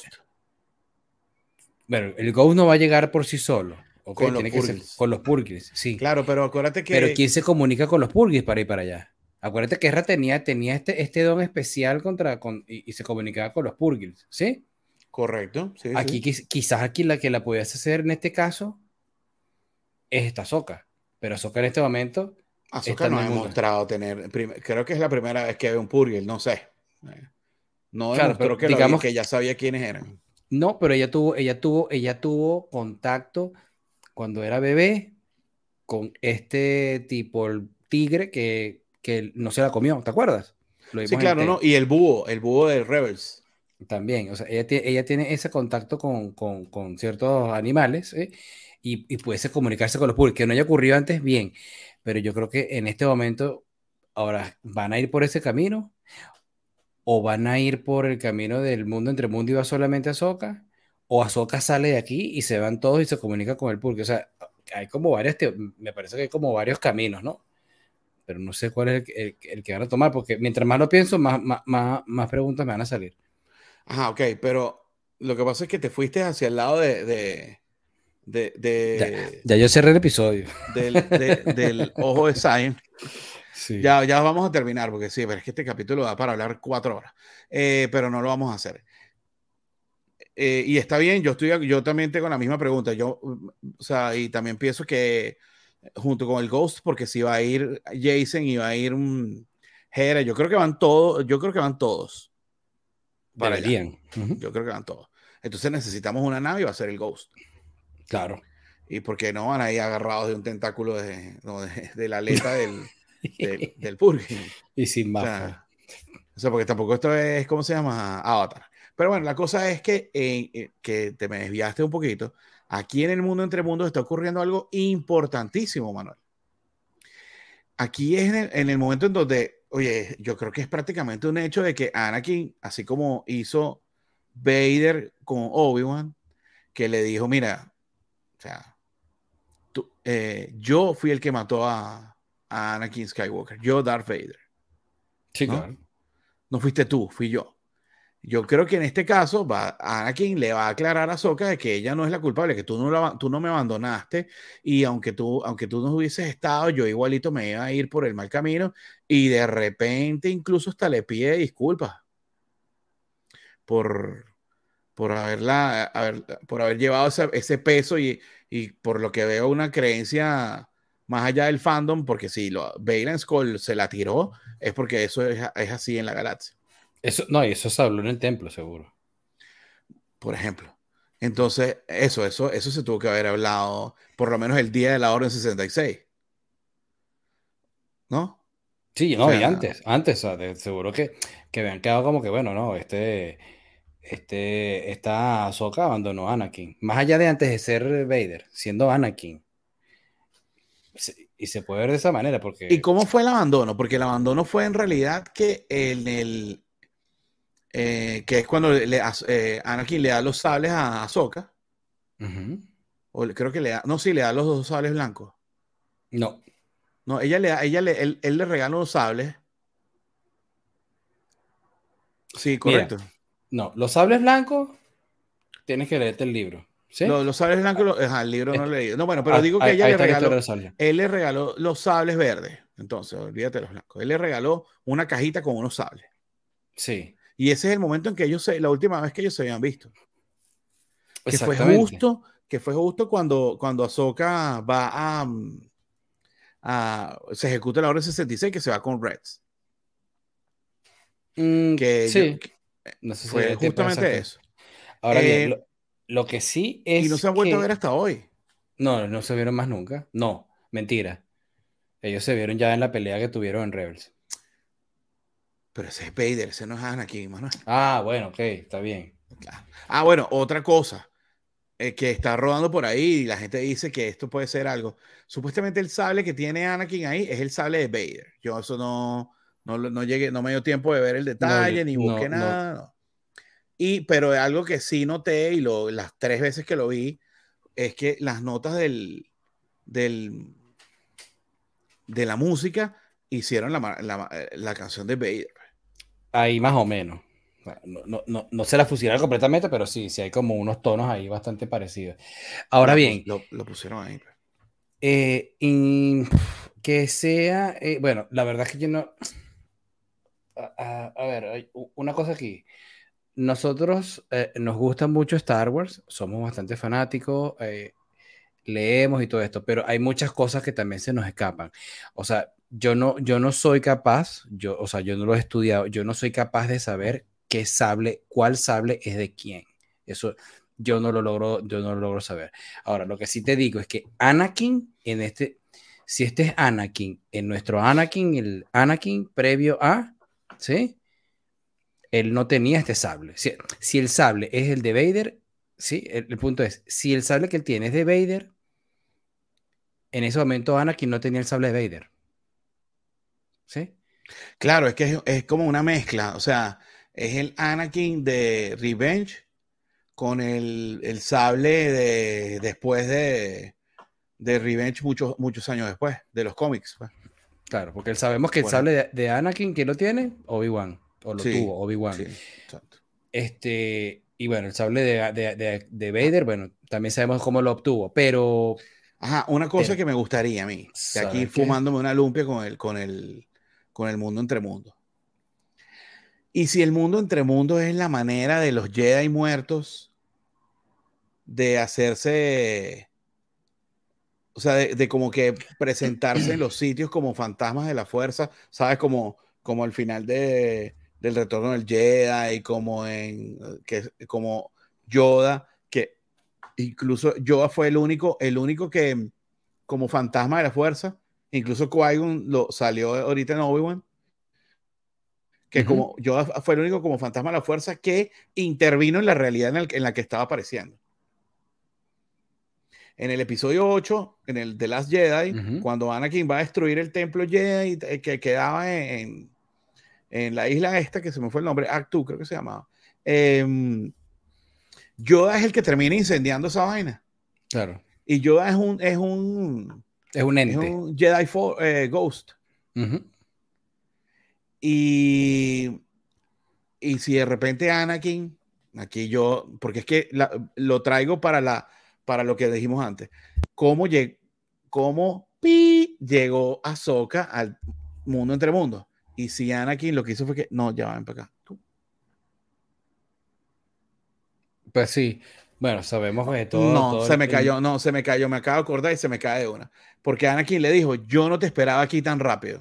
bueno, el Ghost no va a llegar por sí solo, ¿ok? con los Tiene que ser Purgles. con los Purgles, sí. Claro, pero acuérdate Pero que, ¿quién se comunica con los Purgles para ir para allá? Acuérdate que Erra tenía, tenía este, este don especial contra, con, y, y se comunicaba con los Purgles, ¿sí? correcto, sí, Aquí sí. quiz- quizás aquí la que la pudiese hacer en este caso es esta Sokka. Pero Sokka en este momento está Ahsoka en no el ha mundo. demostrado tener, prim- creo que es la primera vez que ve un Purgle, no sé. Eh, No Claro, pero demostró que, lo había- digamos que ya sabía quiénes eran. no, pero ella tuvo, ella tuvo, ella tuvo contacto cuando era bebé con este tipo, el tigre que, que no se la comió, ¿te acuerdas? Lo Sí, vimos en claro, ¿no? T. Y el búho, el búho de Rebels. También, o sea, ella, tie- ella tiene ese contacto con, con, con ciertos animales, ¿eh? Y, y puede comunicarse con los públicos, que no haya ocurrido antes, bien, pero yo creo que en este momento, ahora, ¿van a ir por ese camino? ¿O van a ir por el camino del mundo entre mundo y va solamente Ahsoka? ¿O Ahsoka sale de aquí y se van todos y se comunica con el público? O sea, hay como varias, teo- me parece que hay como varios caminos, ¿no? Pero no sé cuál es el, que- el que el que van a tomar, porque mientras más lo pienso, más, más, más, más preguntas me van a salir. Ajá, ok, pero lo que pasa es que te fuiste hacia el lado de, de, de, Ya, de- ya yo cerré el episodio. del, de- del ojo de Sion. Sí. Ya, ya vamos a terminar, porque sí, pero es que este capítulo da para hablar cuatro horas. Eh, pero no lo vamos a hacer. Eh, y está bien, yo estoy, yo también tengo la misma pregunta. Yo, mm, o sea, y también pienso que junto con el Ghost, porque si va a ir Jason y va a ir un Hera, yo creo que van todos, yo creo que van todos para allá. Deberían. Ujú. Yo creo que van todos. Entonces necesitamos una nave y va a ser el Ghost. Claro. Y porque no van ahí agarrados de un tentáculo de, no, de, de la aleta del, del, del Purge. Y sin O más, pues. sea, o sea, porque tampoco esto es, ¿cómo se llama? Avatar. Pero bueno, la cosa es que, eh, eh, que te me desviaste un poquito. Aquí en el mundo entre mundos está ocurriendo algo importantísimo, Manuel. Aquí es en el, en el momento en donde, oye, yo creo que es prácticamente un hecho de que Anakin, así como hizo Vader con Obi-Wan, que le dijo, mira, o sea, tú, eh, yo fui el que mató a, a Anakin Skywalker, yo Darth Vader, Sí, ¿no? claro. No fuiste tú, fui yo. Yo creo que en este caso va, Anakin le va a aclarar a Ahsoka de que ella no es la culpable, que tú no, la, tú no me abandonaste y aunque tú, aunque tú no hubieses estado, yo igualito me iba a ir por el mal camino y de repente incluso hasta le pide disculpas por, por, haberla, haber, por haber llevado ese, ese peso y, y por lo que veo una creencia más allá del fandom, porque si lo, Valence Skull se la tiró, es porque eso es, es así en la galaxia. Eso, no, y eso se habló en el templo, seguro. Por ejemplo. Entonces, eso, eso, eso se tuvo que haber hablado por lo menos el día de la Orden sesenta y seis, ¿no? Sí, O no, y sea, antes, antes, o sea, de- seguro que, que habían quedado como que, bueno, no, este, este, esta Ahsoka abandonó a Anakin. Más allá de antes de ser Vader, siendo Anakin. Se- y se puede ver de esa manera, ¿y porque cómo fue el abandono? Porque el abandono fue en realidad que en el, eh, que es cuando le, eh, Anakin le da los sables a Ahsoka, ujú. o le- creo que le da, no, sí, le da los dos sables blancos. No, No, ella le da, ella le, él, él le regala los sables. Sí, mira, correcto. no, los sables blancos tienes que leerte el libro, ¿sí? Los, los sables blancos, Ah, los- ajá, el libro no lo est- he leído. No, bueno, pero ah, digo que ahí, ella ahí le está la historia de regaló, los sables. él le regaló los sables verdes. Entonces, olvídate de los blancos. Él le regaló una cajita con unos sables. Sí, Y ese es el momento en que ellos se, la última vez que ellos se habían visto. Que fue exactamente. justo, que fue justo cuando, cuando Ahsoka va a, mm, a- se ejecuta la orden sesenta y seis que se va con Reds. Mm, Que yo, sí, que no sé si fue el tiempo es justamente exacto. eso. Ahora bien, Eh, lo, lo que sí y no es se han vuelto a ver que hasta hoy. no, no se vieron más nunca. No, mentira. Ellos se vieron ya en la pelea que tuvieron en Rebels. Pero ese es Vader, ese no es Anakin, Manuel. Ah, bueno, ok, está bien. Claro. Ah, bueno, otra cosa. Eh, que está rodando por ahí y la gente dice que esto puede ser algo. Supuestamente el sable que tiene Anakin ahí es el sable de Vader. Yo eso no, no, lo- no llegué, no me dio tiempo de ver el No, yo detalle, ni busqué no, no. nada. No. Y, pero algo que sí noté y lo, las tres veces que lo vi es que las notas del, del, de la música hicieron la, ma- la, ma- eh, la canción de Vader. Ahí más o menos. No, no, no, no se la fusilaron completamente, pero sí, sí hay como unos tonos ahí bastante parecidos. Ahora La bien, pus- lo, lo pusieron ahí, pues. eh, y que sea, eh, bueno, la verdad es que yo no, a, a- a ver, hay u- una cosa aquí. Nosotros eh, nos gusta mucho Star Wars, somos bastante fanáticos, eh, leemos y todo esto, pero hay muchas cosas que también se nos escapan. O sea, yo no, yo no soy capaz, yo, o sea, yo no lo he estudiado, yo no soy capaz de saber qué sable, cuál sable es de quién. Eso yo no lo logro, yo no lo logro saber. Ahora, lo que sí te digo es que Anakin en este, si este es Anakin, en nuestro Anakin, el Anakin previo a, ¿sí? Él no tenía este sable. Si, si el sable es el de Vader, ¿sí? El, el punto es, si el sable que él tiene es de Vader, en ese momento Anakin no tenía el sable de Vader, ¿sí? Claro, es que es, es como una mezcla. O sea, es el Anakin de Revenge con el, el sable de después de, de Revenge muchos, muchos años después, de los cómics, pues. Claro, porque sabemos que el Bueno, sable de, de Anakin, ¿quién lo tiene? Obi-Wan, o lo sí, tuvo, Obi-Wan. sí, exacto. Este, y bueno, el sable de, de, de, de Vader, bueno, también sabemos cómo lo obtuvo, pero, Ajá, una cosa pero, que me gustaría a mí, de aquí ¿sabes qué? fumándome una lumpia con el, con el, con el mundo entre mundos. Y si el mundo entre mundos es la manera de los Jedi muertos de hacerse, o sea, de, de como que presentarse en los sitios como fantasmas de la fuerza, ¿sabes? Como, como al final de, del retorno del Jedi, como en, que, como Yoda, que incluso Yoda fue el único, el único que, como fantasma de la fuerza, incluso Qui-Gon lo salió ahorita en Obi-Wan, que Ujú, como Yoda fue el único como fantasma de la fuerza que intervino en la realidad en, el, en la que estaba apareciendo. En el episodio ocho, en el The Last Jedi, ujú. cuando Anakin va a destruir el templo Jedi que quedaba en, en la isla esta, que se me fue el nombre, Actu, creo que se llamaba. Eh, Yoda es el que termina incendiando esa vaina. Claro, Y Yoda es un, es un, es un es ente. un Jedi for, eh, Ghost. Ujú. Y, y si de repente Anakin, aquí yo, porque es que la, lo traigo para, la, para lo que dijimos antes, cómo, lleg, cómo pi, llegó Ahsoka al mundo entre mundos. Y si Anakin lo que hizo fue que, no, ya ven para acá. Tú. Pues sí, bueno, sabemos que todo, No, todo se el, me el- cayó, no, se me cayó, me acabo de acordar y se me cae de una. Porque Anakin le dijo, yo no te esperaba aquí tan rápido.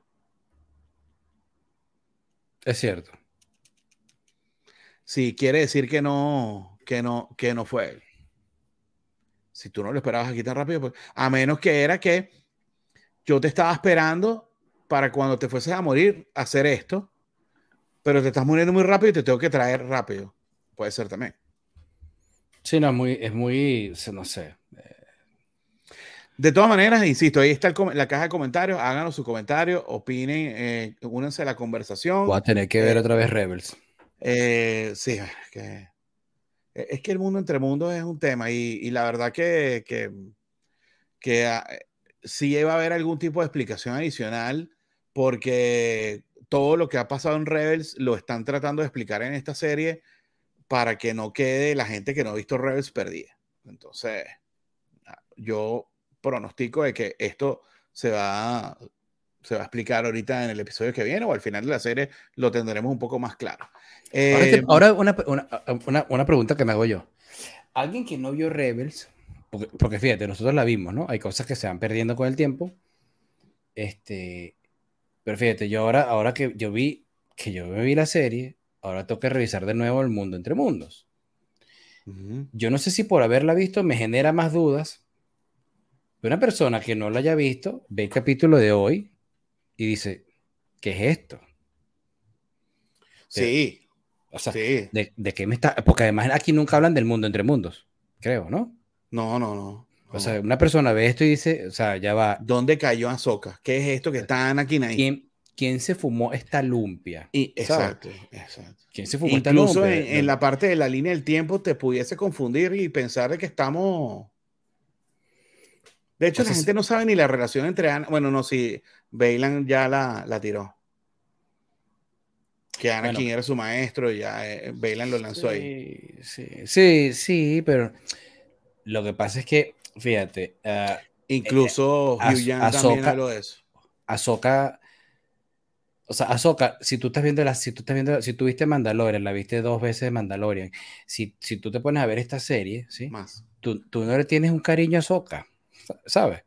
es cierto. Sí, quiere decir que no, que no, que no fue él. Si tú no lo esperabas aquí tan rápido, pues, a menos que era que yo te estaba esperando para cuando te fueses a morir hacer esto, pero te estás muriendo muy rápido y te tengo que traer rápido. Puede ser también. Sí, no, es muy, es muy, no sé. De todas maneras, insisto, ahí está el com- la caja de comentarios. Háganos su comentario, opinen, eh, únanse a la Voy conversación. a tener que ver Eh, otra vez Rebels. eh, sí, es que, es que el mundo entre mundos es un tema y, y la verdad que, que, que ah, sí va a haber algún tipo de explicación adicional porque todo lo que ha pasado en Rebels lo están tratando de explicar en esta serie para que no quede la gente que no ha visto Rebels perdida. Entonces, yo pronostico de que esto se va, se va a explicar ahorita en el episodio que viene o al final de la serie lo tendremos un poco más claro. Ahora, te- Eh, ahora una, una, una, una pregunta que me hago yo. Alguien que no vio Rebels, porque, porque fíjate, nosotros la vimos, ¿no? Hay cosas que se van perdiendo con el tiempo. Este, pero fíjate, yo ahora, ahora que yo vi, que yo me vi la serie, ahora tengo que revisar de nuevo el mundo entre mundos. uh-huh. Yo no sé si por haberla visto me genera más dudas. Pero una persona que no la haya visto ve el capítulo de hoy y dice, ¿qué es esto? De- Sí, o sea, sí. ¿de, de qué me está? Porque además aquí nunca hablan del mundo entre mundos, creo, ¿no? No, no, no, O no, sea, no. una persona ve esto y dice, o sea, ya va, ¿Dónde cayó Ahsoka? ¿Qué es esto que está Anakin ahí? ¿quién, quién se fumó esta lumpia? Y, ¿Sabes? exacto, exacto. ¿Quién se fumó esta Incluso lumpia? en, De- en de- la parte de la línea del tiempo te pudiese confundir y pensar de que estamos. De hecho, o la sea, gente no sabe ni la relación entre Ana. Bueno, no, si Bailan ya la, la tiró. Que Bueno, Anakin era su maestro y ya eh, Baylan lo lanzó ahí. sí, sí, sí, sí, pero lo que pasa es que, fíjate, uh, Incluso Hugh Yang también Ahsoka, habló de eso. Ahsoka, o sea, Ahsoka, si tú estás viendo la, si tú estás viendo, si tuviste Mandalorian, la viste dos veces Mandalorian, si, si tú te pones a ver esta serie, ¿sí? Más. Tú, tú no le tienes un cariño a Ahsoka, ¿sabes?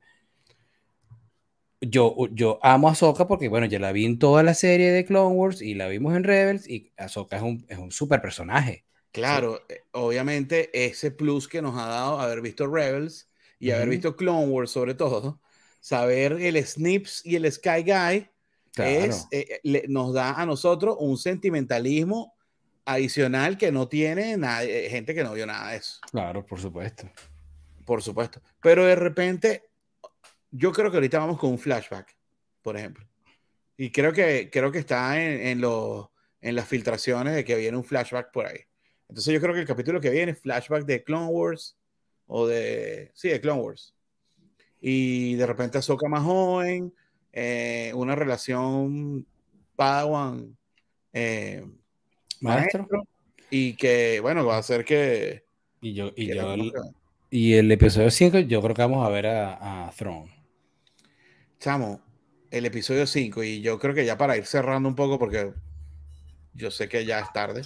Yo, yo amo a Ahsoka porque, bueno, ya la vi en toda la serie de Clone Wars y la vimos en Rebels y Ahsoka es un, es un super personaje, ¿sí? Claro, eh, obviamente ese plus que nos ha dado haber visto Rebels y haber Ujú, visto Clone Wars sobre todo, saber el Snips y el Sky Guy es, claro, eh, le- nos da a nosotros un sentimentalismo adicional que no tiene nadie, gente que no vio nada de eso, claro, por supuesto. por supuesto. Pero de repente, yo creo que ahorita vamos con un flashback, por ejemplo. Y creo que, creo que está en, en, los, en las filtraciones de que viene un flashback por ahí. Entonces yo creo que el capítulo que viene es flashback de Clone Wars o de... Sí, de Clone Wars. Y de repente Ahsoka más joven, eh, una relación Padawan eh, Maestro. maestro y que, bueno, va a hacer que, Y yo, y que la yo, el- conozca. y el episodio cinco yo creo que vamos a ver a, a Throne. Chamo, el episodio cinco y yo creo que ya para ir cerrando un poco porque yo sé que ya es tarde.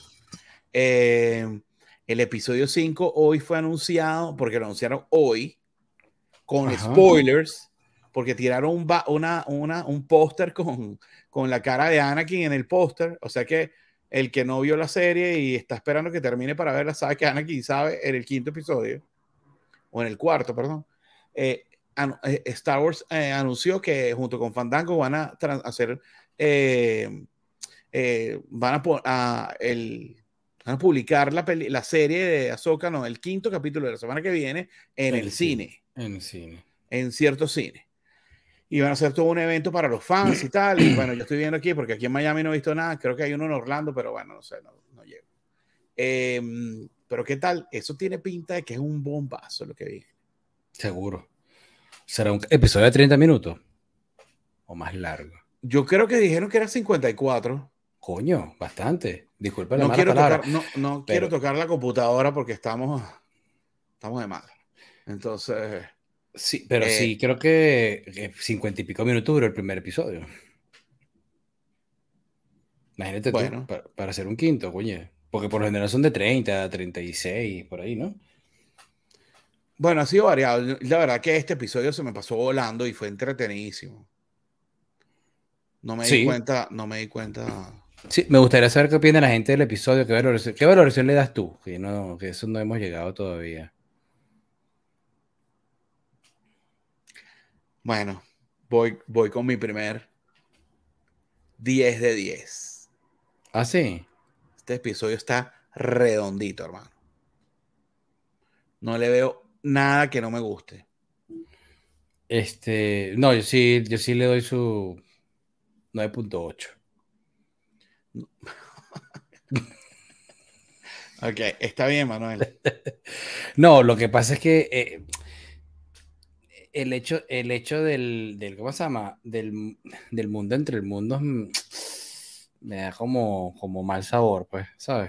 Eh, el episodio cinco hoy fue anunciado, porque lo anunciaron hoy, con Ajá. spoilers, porque tiraron un, una, una, un póster con, con la cara de Anakin en el póster. O sea que el que no vio la serie y está esperando que termine para verla, sabe que Anakin sabe en el quinto episodio, o en el cuarto, perdón. Eh, eh, Star Wars eh, anunció que junto con Fandango van a hacer eh, eh, van a, a, el, van a publicar la, la, serie de Ahsoka, no, el quinto capítulo de la semana que viene en En el el cine. cine, En el cine. en cierto cine. Y van a hacer todo un evento para los fans y tal. Y bueno, yo estoy viendo aquí, porque aquí en Miami no he visto nada. Creo que hay uno en Orlando, pero bueno, no sé, no, no llego. Eh, pero ¿qué tal? Eso tiene pinta de que es un bombazo lo que viene. Seguro. ¿Será un episodio de treinta minutos? ¿O más largo? Yo creo que dijeron que era cincuenta y cuatro. Coño, bastante. Disculpa la No mala quiero palabra. tocar, no, no quiero Pero tocar la computadora porque estamos, estamos de mal. Entonces, sí, pero eh, sí, creo que que cincuenta y pico minutos duró el primer episodio. Imagínate tú, bueno, para, para hacer un quinto, coño. Porque por lo general son de treinta, treinta y seis, por ahí, ¿no? bueno, ha sido variado. La verdad que este episodio se me pasó volando y fue entretenidísimo. No me di Sí, cuenta, no me di cuenta. sí, me gustaría saber qué opina la gente del episodio, qué valoración, qué valoración le das tú, que no, que eso no hemos llegado todavía. Bueno, voy, voy con mi primer diez de diez. Ah, sí. Este episodio está redondito, hermano. No le veo nada que no me guste. Este, no, yo sí, yo sí le doy su nueve punto ocho. Ok, está bien, Manuel. No, lo que pasa es que eh, el hecho, el hecho del, del, ¿cómo se llama? Del, del mundo entre el mundo mm, me da como, como mal sabor, pues, ¿sabes?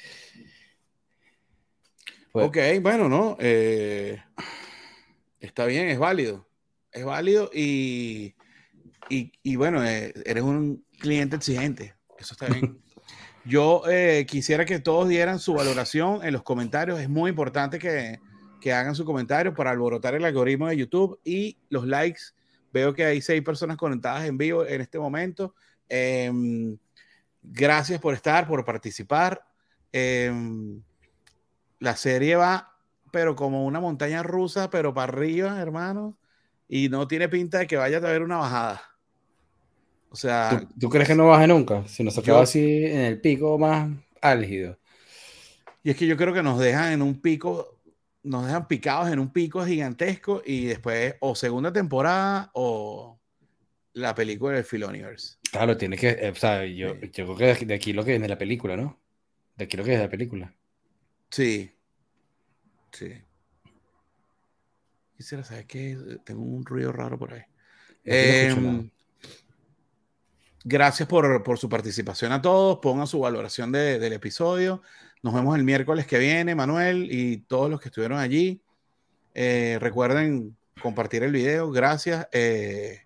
Pues, Ok, bueno, ¿no? Eh, está bien, es válido. Es válido y, y, y bueno, eh, eres un cliente exigente. Eso está bien. Yo eh, quisiera que todos dieran su valoración en los comentarios. Es muy importante que, que hagan su comentario para alborotar el algoritmo de YouTube y los likes. Veo que hay seis personas conectadas en vivo en este momento. Eh, gracias por estar, por participar. Eh, la serie va, pero como una montaña rusa, pero para arriba, hermano. Y no tiene pinta de que vaya a haber una bajada. O sea, ¿tú, tú crees que no baje nunca? Si nos acaba yo así en el pico más álgido. Y es que yo creo que nos dejan en un pico, nos dejan picados en un pico gigantesco y después o segunda temporada o la película del Filoniverse. Claro, tiene que, eh, o sea, yo, Sí, yo creo que de aquí, de aquí lo que es de la película, ¿no? De aquí lo que es de la película. sí. Sí. Quisiera saber que tengo un ruido raro por ahí. De aquí no escucho nada. Eh, gracias por, por su participación a todos. Pongan su valoración de, del episodio. Nos vemos el miércoles que viene, Manuel, y todos los que estuvieron allí. Eh, recuerden compartir el video. Gracias. Eh,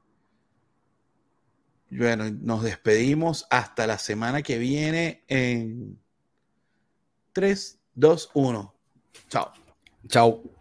bueno, nos despedimos hasta la semana que viene en tres, dos, uno. Chao. Chao.